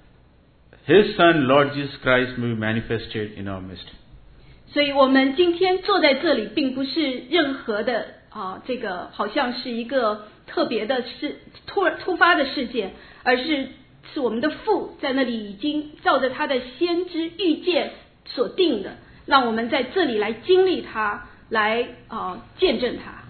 His Son, Lord Jesus Christ, may be manifested in our midst. 所以我们今天坐在这里，并不是任何的啊，这个好像是一个特别的事突突发的事件，而是是我们的父在那里已经照着他的先知预见所定的，让我们在这里来经历他，来啊见证他。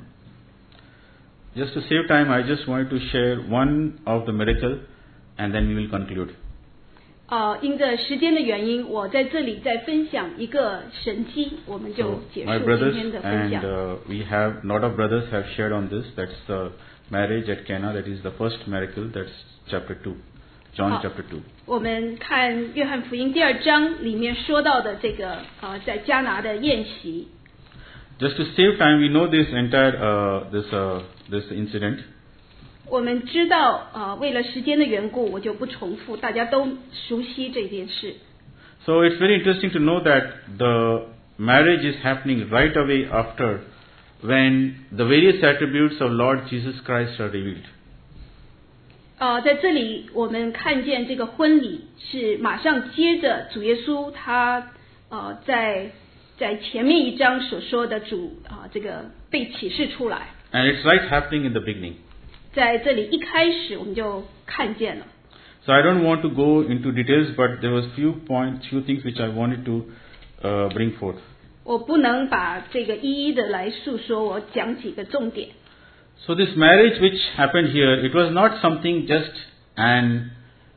Just to save time, I just wanted to share one of the miracle, and then we will conclude. 呃，因着时间的原因，我在这里再分享一个神迹，我们就 So, 结 my 束 brothers 今天的分 and 享。 uh, we have lot of brothers have shared on this. That's the marriage at Cana. That is the first miracle. That's chapter two, John 好 chapter two. 我们看约翰福音第二章里面说到的这个呃，在迦拿的宴席。 Just to save time, we know this entire uh, this uh, this incident. 我们知道，呃，为了时间的缘故，我就不重复，大家都熟悉这件事。 So it's very interesting to know that the marriage is happening right away after when the various attributes of Lord Jesus Christ are revealed. 呃，在这里我们看见这个婚礼是马上接着主耶稣他呃在在前面一章所说的主啊、呃、这个被启示出来， And it's right happening in the beginning. 在这里一开始我们就看见了。 So I don't want to go into details, but there was few points, few things which I wanted to uh, bring forth. 我不能把这个一一的来述说，我讲几个重点。 So this marriage which happened here, it was not something just an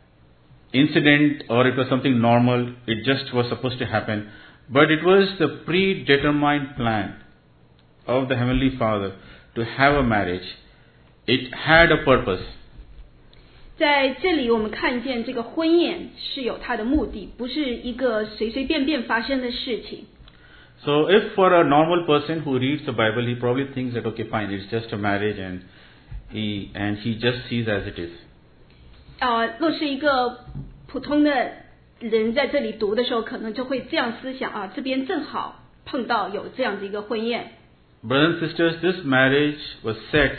incident or it was something normal, it just was supposed to happen, but it was the predetermined plan of the Heavenly Father to have a marriage. It had a purpose. 在这里我们看见这个婚宴是有它的目的，不是一个随随便便发生的事情。 So if for a normal person who reads the Bible, he probably thinks that, okay, fine, it's just a marriage and he, and he just sees as it is. 呃，若是一个普通的人在这里读的时候，可能就会这样思想啊，这边正好碰到有这样的一个婚宴。 Brothers and sisters, this marriage was set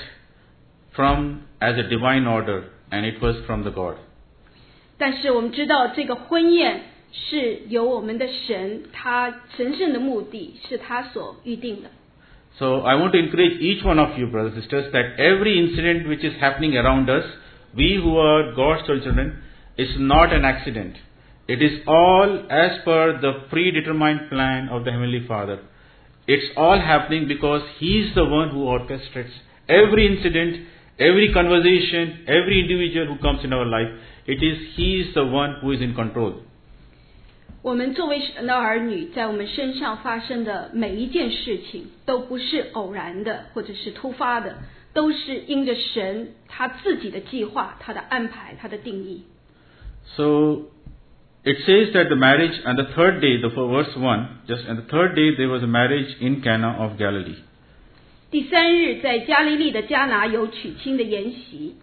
from as a divine order, and it was from the God. 但是我们知道，这个婚宴是由我们的神，他神圣的目的是他所预定的。 So I want to encourage each one of you, brothers and sisters, that every incident which is happening around us, we who are God's children, is not an accident. It is all as per the predetermined plan of the Heavenly Father. It's all happening because He is the one who orchestrates every incident, every conversation, every individual who comes in our life. It is He is the one who is in control. 我们作为神的儿女，在我们身上发生的每一件事情，都不是偶然的，或者是突发的，都是因着神他自己的计划、他的安排、他的定义。 So it says that the marriage on the third day, the verse one, just on the third day there was a marriage in Cana of Galilee. 第三日，在加利利的迦拿有娶亲的筵席。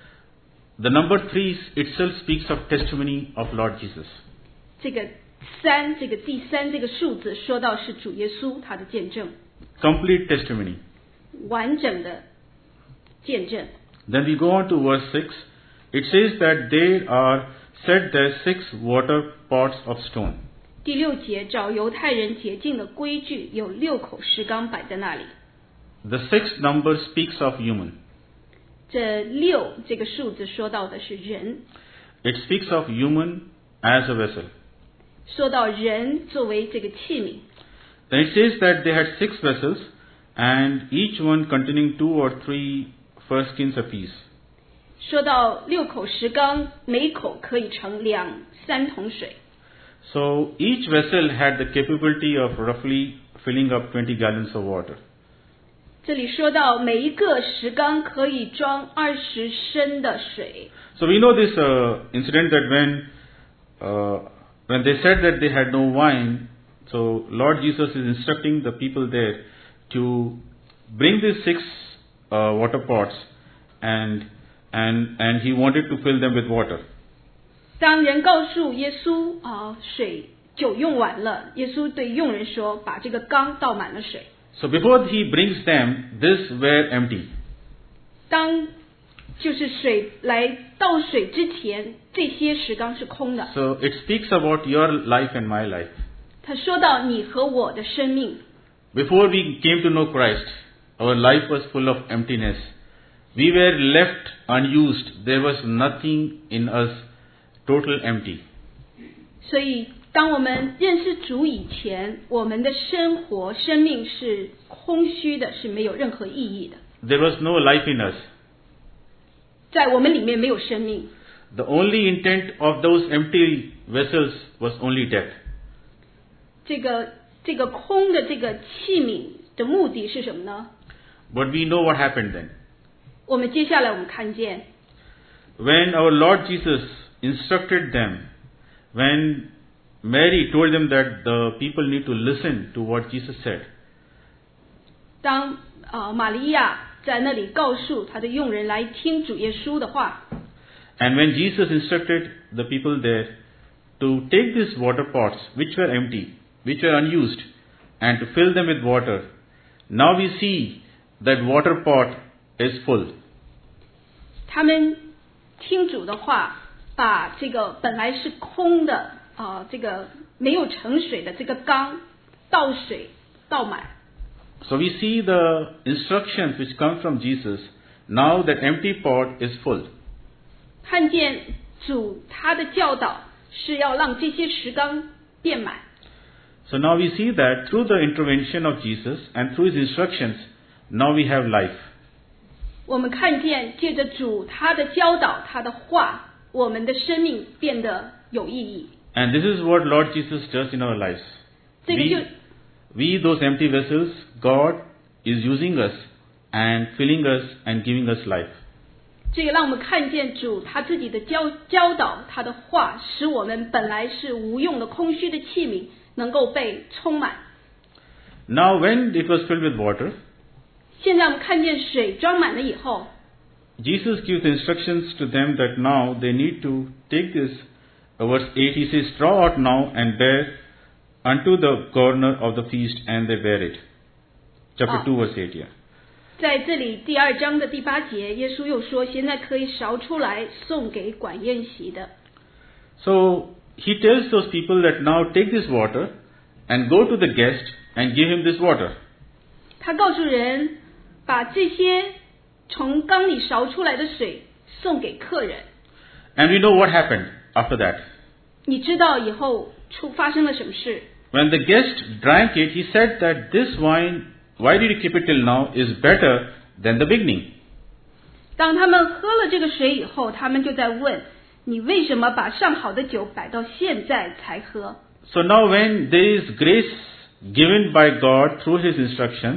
The number three itself speaks of testimony of Lord Jesus. 这个三，这个第三这个数字说到是主耶稣他的见证， Complete testimony. 完整的见证。 Then we go on to verse six. It says that there are set there six water pots of stone. 第六节，照犹太人洁净的规矩，有六口石缸摆在那里。 The sixth number speaks of human. 这六这个数字说到的是人， It speaks of human as a vessel. 说到人作为这个器皿。 Then it says that they had six vessels, and each one containing two or three firskins apiece. 说到六口石缸，每口可以盛两三桶水。 So each vessel had the capability of roughly filling up twenty gallons of water. 这里说到每一个石缸可以装二十升的水。 So we know this uh, incident that when uh, when they said that they had no wine, so Lord Jesus is instructing the people there to bring these six uh, water pots, and and and he wanted to fill them with water. 当人告诉耶稣啊、呃，水酒用完了，耶稣对佣人说：“把这个缸倒满了水。” So before he brings them, these were empty. 当就是水来倒水之前，这些石缸是空的。 So it speaks about your life and my life. 他说到你和我的生命。 Before we came to know Christ, our life was full of emptiness. We were left unused. There was nothing in us, total empty. 所以当我们认识主以前，我们的生活生命是空虚的，是没有任何意义的。 There was no life in us. 在我们里面没有生命。 The only intent of those empty vessels was only death. 这个这个空的这个器皿的目的是什么呢？ But we know what happened then. 我们接下来我们看见， When our Lord Jesus instructed them, when Mary told them that the people need to listen to what Jesus said, 当啊、呃、玛利亚在那里告诉他的佣人来听主耶稣的话， and when Jesus instructed the people there to take these water pots which were empty, which were unused, and to fill them with water, now we see that water pot is full. 他们听主的话，把这个本来是空的啊、呃、这个没有盛水的这个缸倒水倒满。 So we see the instructions which come from Jesus. Now that empty pot is full. 看见主他的教导是要让这些石缸变满。 So now we see that through the intervention of Jesus and through his instructions, now we have life. 我们看见借着主他的教导他的话，我们的生命变得有意义。 And this is what Lord Jesus does in our lives. 这个就 We, we those empty vessels, God is using us and filling us and giving us life. 这个让我们看见主他自己的教教导他的话，使我们本来是无用的空虚的器皿能够被充满。 Now when it was filled with water, 现在我们看见水装满了以后， Jesus gives instructions to them that now they need to take this. Uh, verse eight, he says, "Draw out now and bear unto the corner of the feast," and they bear it. Chapter Ah. two, verse eight, yeah. 在这里第二章的第八节，耶稣又说：“现在可以勺出来送给管宴席的。” So he tells those people that now take this water and go to the guest and give him this water. 他告诉人，把这些从缸里勺出来的水送给客人。 And we know what happened after that. 你知道以后出发生了什么事？ When the guest drank it, he said that this wine, why did you keep it till now, is better than the beginning. 当他们喝了这个水以后，他们就在问：你为什么把上好的酒摆到现在才喝？ So now when there is grace given by God through his instructions,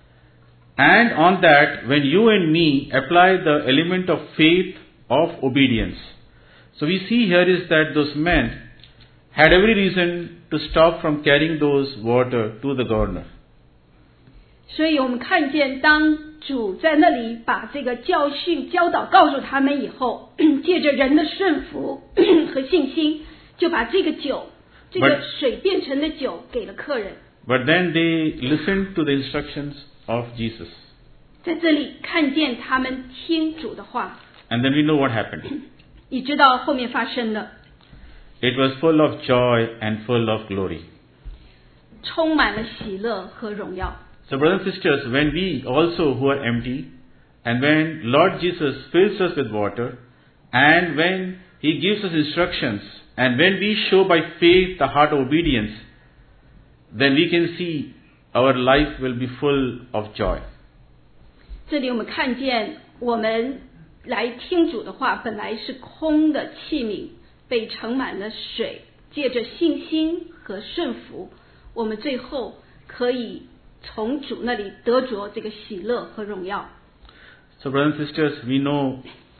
and on that when you and me apply the element of faith, of obedience. So we see here is that those men had every reason to stop from carrying those water to the governor. 所以我们看见，当主在那里把这个教训、教导告诉他们以后，借着人的顺服和信心，就把这个酒、这个 But- 水变成的酒给了客人。 But then they listened to the instructions of Jesus. 在这里看见他们听主的话， And then we know what happened. 你知道后面发生的， It was full of joy and full of glory. 充满了喜乐和荣耀。 So brothers and sisters, when we also who are empty, and when Lord Jesus fills us with water, and when he gives us instructions And when we show by faith the heart of obedience, then we can see our life will be full of joy. 这里我们看见，我们来听主的话，本来是空的器皿，被盛满了水，借着信心和顺服，我们最后可以从主那里得着这个喜乐和荣耀。 So brothers and sisters, we know,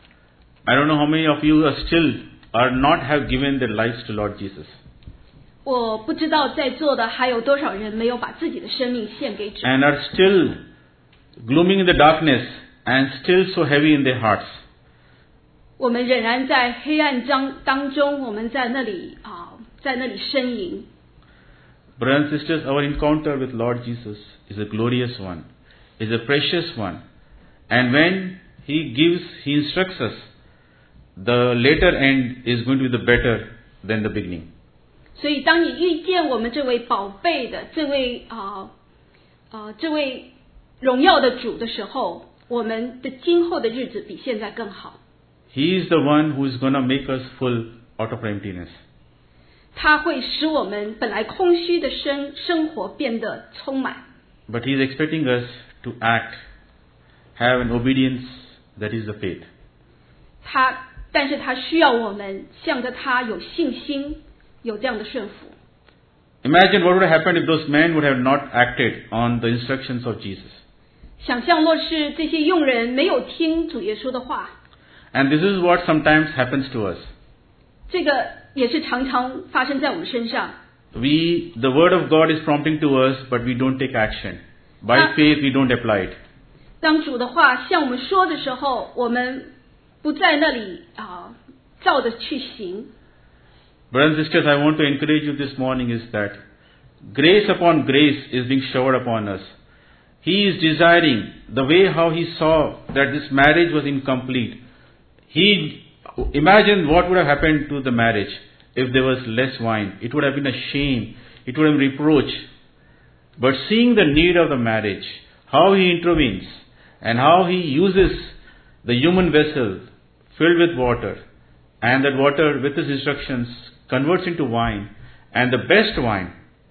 I don't know how many of you are still or not have given their lives to Lord Jesus. 我不知道在座的还有多少人没有把自己的生命献给主。 And are still glooming in the darkness and still so heavy in their hearts. 我们仍然在黑暗当当中，我们在那里啊，在那里呻吟。 Brothers and sisters, our encounter with Lord Jesus is a glorious one, is a precious one. And when He gives, He instructs us, the later end is going to be the better than the beginning. 所以，当你遇见我们这位宝贝的这位啊啊、呃呃、这位荣耀的主的时候，我们的今后的日子比现在更好。 He is the one who is going to make us full out of emptiness. 他会使我们本来空虚的生生活变得充满。 But He is expecting us to act, have an obedience that is the faith. 他，但是他需要我们向着他有信心，有这样的顺服。 Imagine what would have happened if those men would have not acted on the instructions of Jesus. 想象若是这些佣人没有听主耶稣的话， And this is what sometimes happens to us. 这个也是常常发生在我们身上。 We, the word of God is prompting to us, but we don't take action. By faith, we don't apply it. 当主的话向我们说的时候，我们不在那里啊、呃、照着去行。 Brothers and sisters, I want to encourage you this morning is that grace upon grace is being showered upon us. He is desiring the way how He saw that this marriage was incomplete. He imagined what would have happened to the marriage if there was less wine. It would have been a shame. It would have been reproach. But seeing the need of the marriage, how He intervenes and how He uses the human vessel filled with water, and that water with His instructions converts into wine, and the best wine,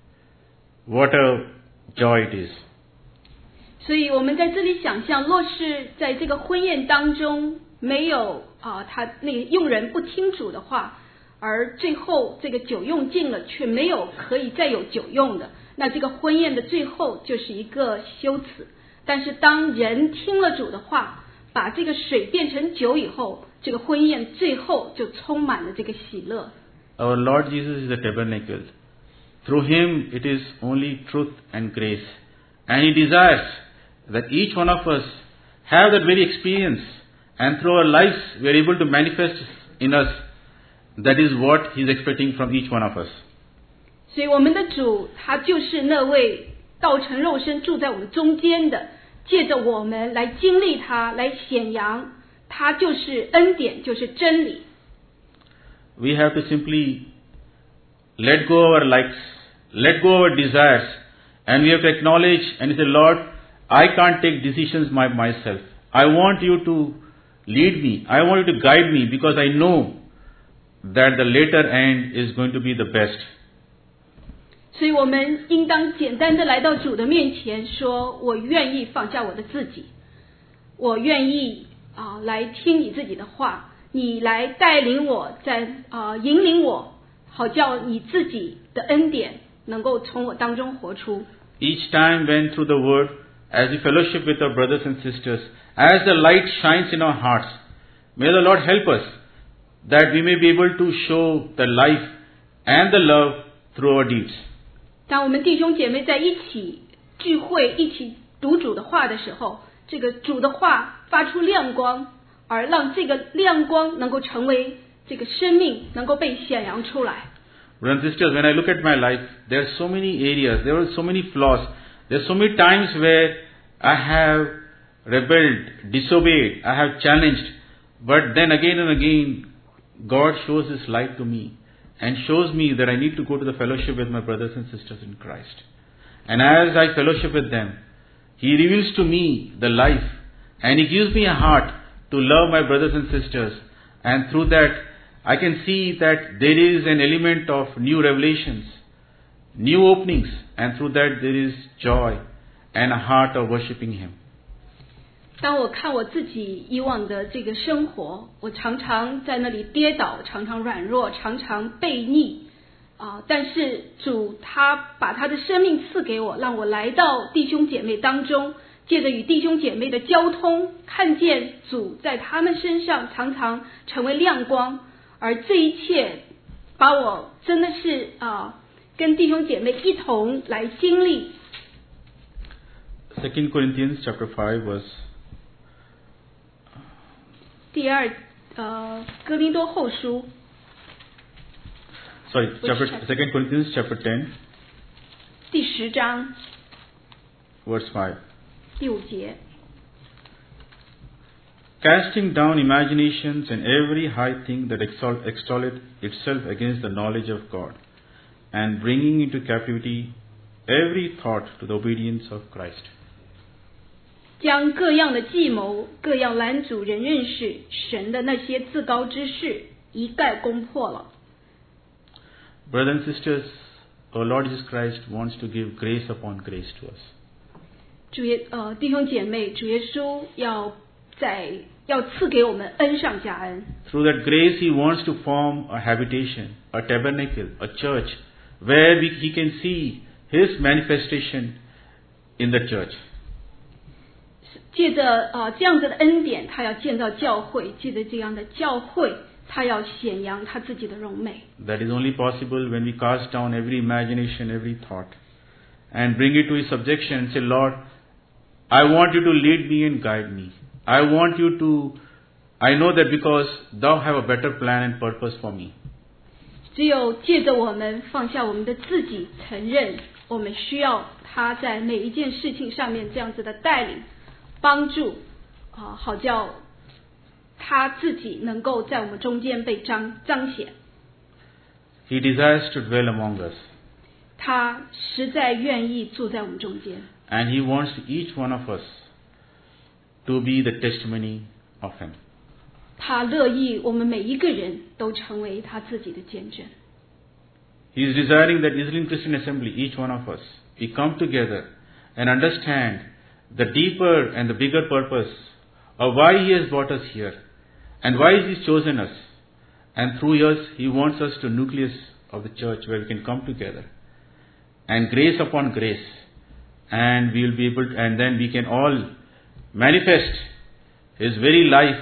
what a joy it is. 所以我们在这里想象，若是在这个婚宴当中没有啊、呃，他那个佣人不听主的话，而最后这个酒用尽了，却没有可以再有酒用的，那这个婚宴的最后就是一个羞耻。但是当人听了主的话，把这个水变成酒以后，这个婚宴最后就充满了这个喜乐。 Our Lord Jesus is a tabernacle. Through Him it is only truth and grace. And He desires that each one of us have that very experience, and through our lives we are able to manifest in us. That is what He is expecting from each one of us. 所以我们的主他就是那位道成肉身住在我们中间的，借着我们来经历他，来显扬他就是恩典，就是真理。 We have to simply let go our likes, let go our desires, and we have to acknowledge and say, Lord, I can't take decisions by myself. I want you to lead me. I want you to guide me, because I know that the later end is going to be the best. 所以我们应当简单的来到主的面前，说我愿意放下我的自己，我愿意啊、呃、来听你自己的话，你来带领我，在啊、呃、引领我，好叫你自己的恩典能够从我当中活出。 Each time when through the word, as we fellowship with our brothers and sisters, as the light shines in our hearts, may the Lord help us that we may be able to show the life and the love through our deeds. 当我们弟兄姐妹在一起聚会，一起读主的话的时候，这个主的话发出亮光，而让这个亮光能够成为这个生命，能够被显扬出来。 Brothers and sisters, when I look at my life, there are so many areas, there are so many flaws, there are so many times where I have rebelled, disobeyed, I have challenged, but then again and again, God shows His light to me and shows me that I need to go to the fellowship with my brothers and sisters in Christ. And as I fellowship with them, He reveals to me the life, and He gives me a heart to love my brothers and sisters, and through that I can see that there is an element of new revelations, new openings, and through that there is joy and a heart of worshiping Him. 当我看我自己以往的这个生活，我常常在那里跌倒，常常软弱，常常悖逆啊！但是主他把他的生命赐给我，让我来到弟兄姐妹当中，借着与弟兄姐妹的交通，看见主在他们身上常常成为亮光，而这一切把我真的是啊，跟弟兄姐妹一同来经历。 Second Corinthians chapter five verse 第二，呃，哥林多后书 sorry chapter Second Corinthians chapter ten 第十章 verse five. 第五节。 Casting down imaginations and every high thing that exalt, exalteth itself against the knowledge of God, and bringing into captivity every thought to the obedience of Christ. 将各样的计谋、各样拦阻人认识神的那些自高之事，一概攻破了。 Brothers and sisters, our Lord Jesus Christ wants to give grace upon grace to us. 主耶呃弟兄姐妹，主耶稣要在要赐给我们恩上加恩。 Through that grace, He wants to form a habitation, a tabernacle, a church, where we, He can see His manifestation in the church. 借着呃这样子的恩典，他要建造教会，借着这样的教会，他要显扬他自己的荣美。 That is only possible when we cast down every imagination, every thought, and bring it to His subjection and say, Lord, I want you to lead me and guide me. I want you to, I know that because Thou have a better plan and purpose for me. 只有借着我们放下我们的自己，承认我们需要他在每一件事情上面这样子的带领、帮助啊，好叫他自己能够在我们中间被彰彰显。 He desires to dwell among us. 他实在愿意住在我们中间。 And He wants each one of us to be the testimony of Him. 他乐意我们每一个人都成为他自己的见证。 He is desiring that Islington Christian Assembly, each one of us, we come together and understand the deeper and the bigger purpose of why He has brought us here and why He has chosen us. And through us, He wants us to nucleus of the church where we can come together and grace upon grace, and we will be able to, and then we can all manifest His very life,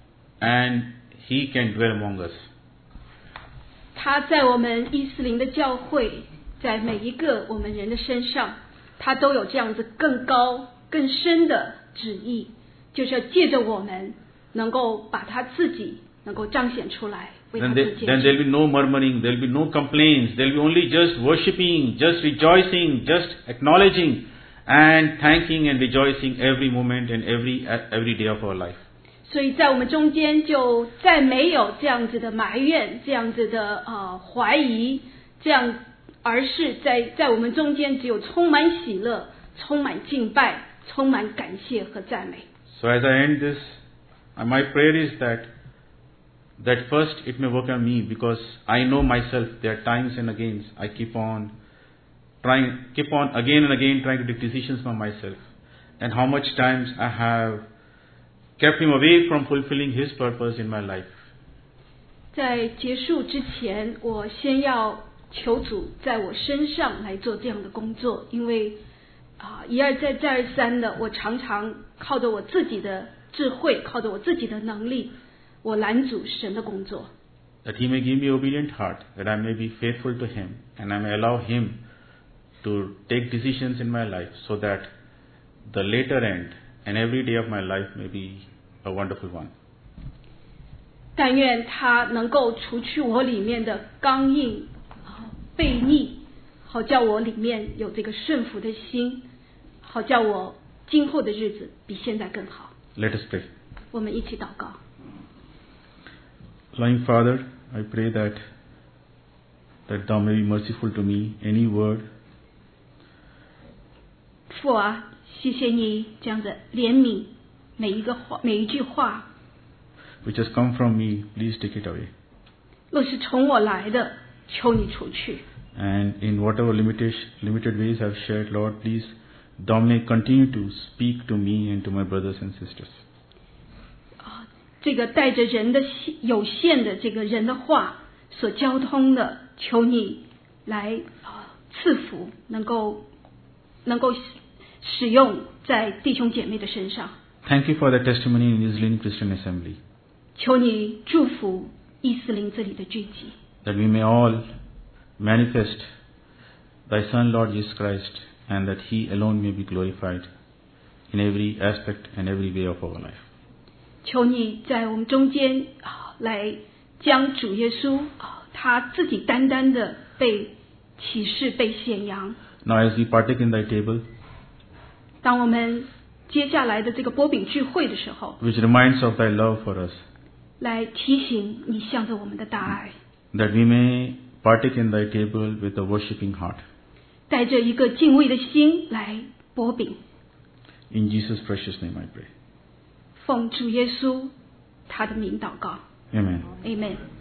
and He can dwell among us. 他在我们伊斯林的教会，在每一个我们人的身上，他都有这样子更高更深的旨意，就是要借着我们能够把他自己能够彰显出来，为他 Then 自 there, 己 then there will be no murmuring, there will be no complaints, there will be only just worshipping, just rejoicing, just acknowledging and thanking and rejoicing every moment and every every day of our life. 所以在我们中间就再没有这样子的埋怨，这样子的呃怀疑，这样，而是在在我们中间只有充满喜乐，充满敬拜，充满感谢和赞美。 So as I end this, my prayer is that that first it may work on me, because I know myself there are times and again I keep on trying, keep on again and again trying to take decisions for myself, and how much times I have kept Him away from fulfilling His purpose in my life. 在结束之前，我先要求主在我身上来做这样的工作，因为啊一而再再而三的，我常常靠着我自己的智慧，靠着我自己的能力，我拦阻神的工作。 That He may give me obedient heart, that I may be faithful to Him, and I may allow Him to take decisions in my life, so that the later end and every day of my life may be a wonderful one. 但愿他能够除去我里面的刚硬、悖逆，好叫我里面有这个顺服的心，好叫我今后的日子比现在更好。 Let us pray. 我们一起祷告。 Loving Father, I pray that that Thou may be merciful to me. Any word 父啊，谢谢你这样子怜悯每一个话，每一句话， which has come from me, please take it away. 若是从我来的，求你除去。 And in whatever limitation, limited ways I've shared, Lord, please, thou may continue to speak to me and to my brothers and sisters. 啊，这个带着人的有限的这个人的话所交通的，求你来啊赐福，能够能够使用在弟兄姐妹的身上。 Thank you for the testimony in Islin Christian Assembly, 求你祝福伊斯林这里的聚集， that we may all manifest thy Son, Lord Jesus Christ, and that he alone may be glorified in every aspect and every way of our life. 求你在我们中间啊，来将主耶稣啊他自己单单的被启示、被显扬。 Now as we partake in thy table, 当我们接下来的这个波饼聚会的时候， which reminds of thy love for us, 来提醒你向着我们的大爱， that we may partake in thy table with a worshipping heart. 带着一个敬畏的心来波饼。 In Jesus' precious name I pray. 奉主耶稣他的名祷告 Amen. ，Amen。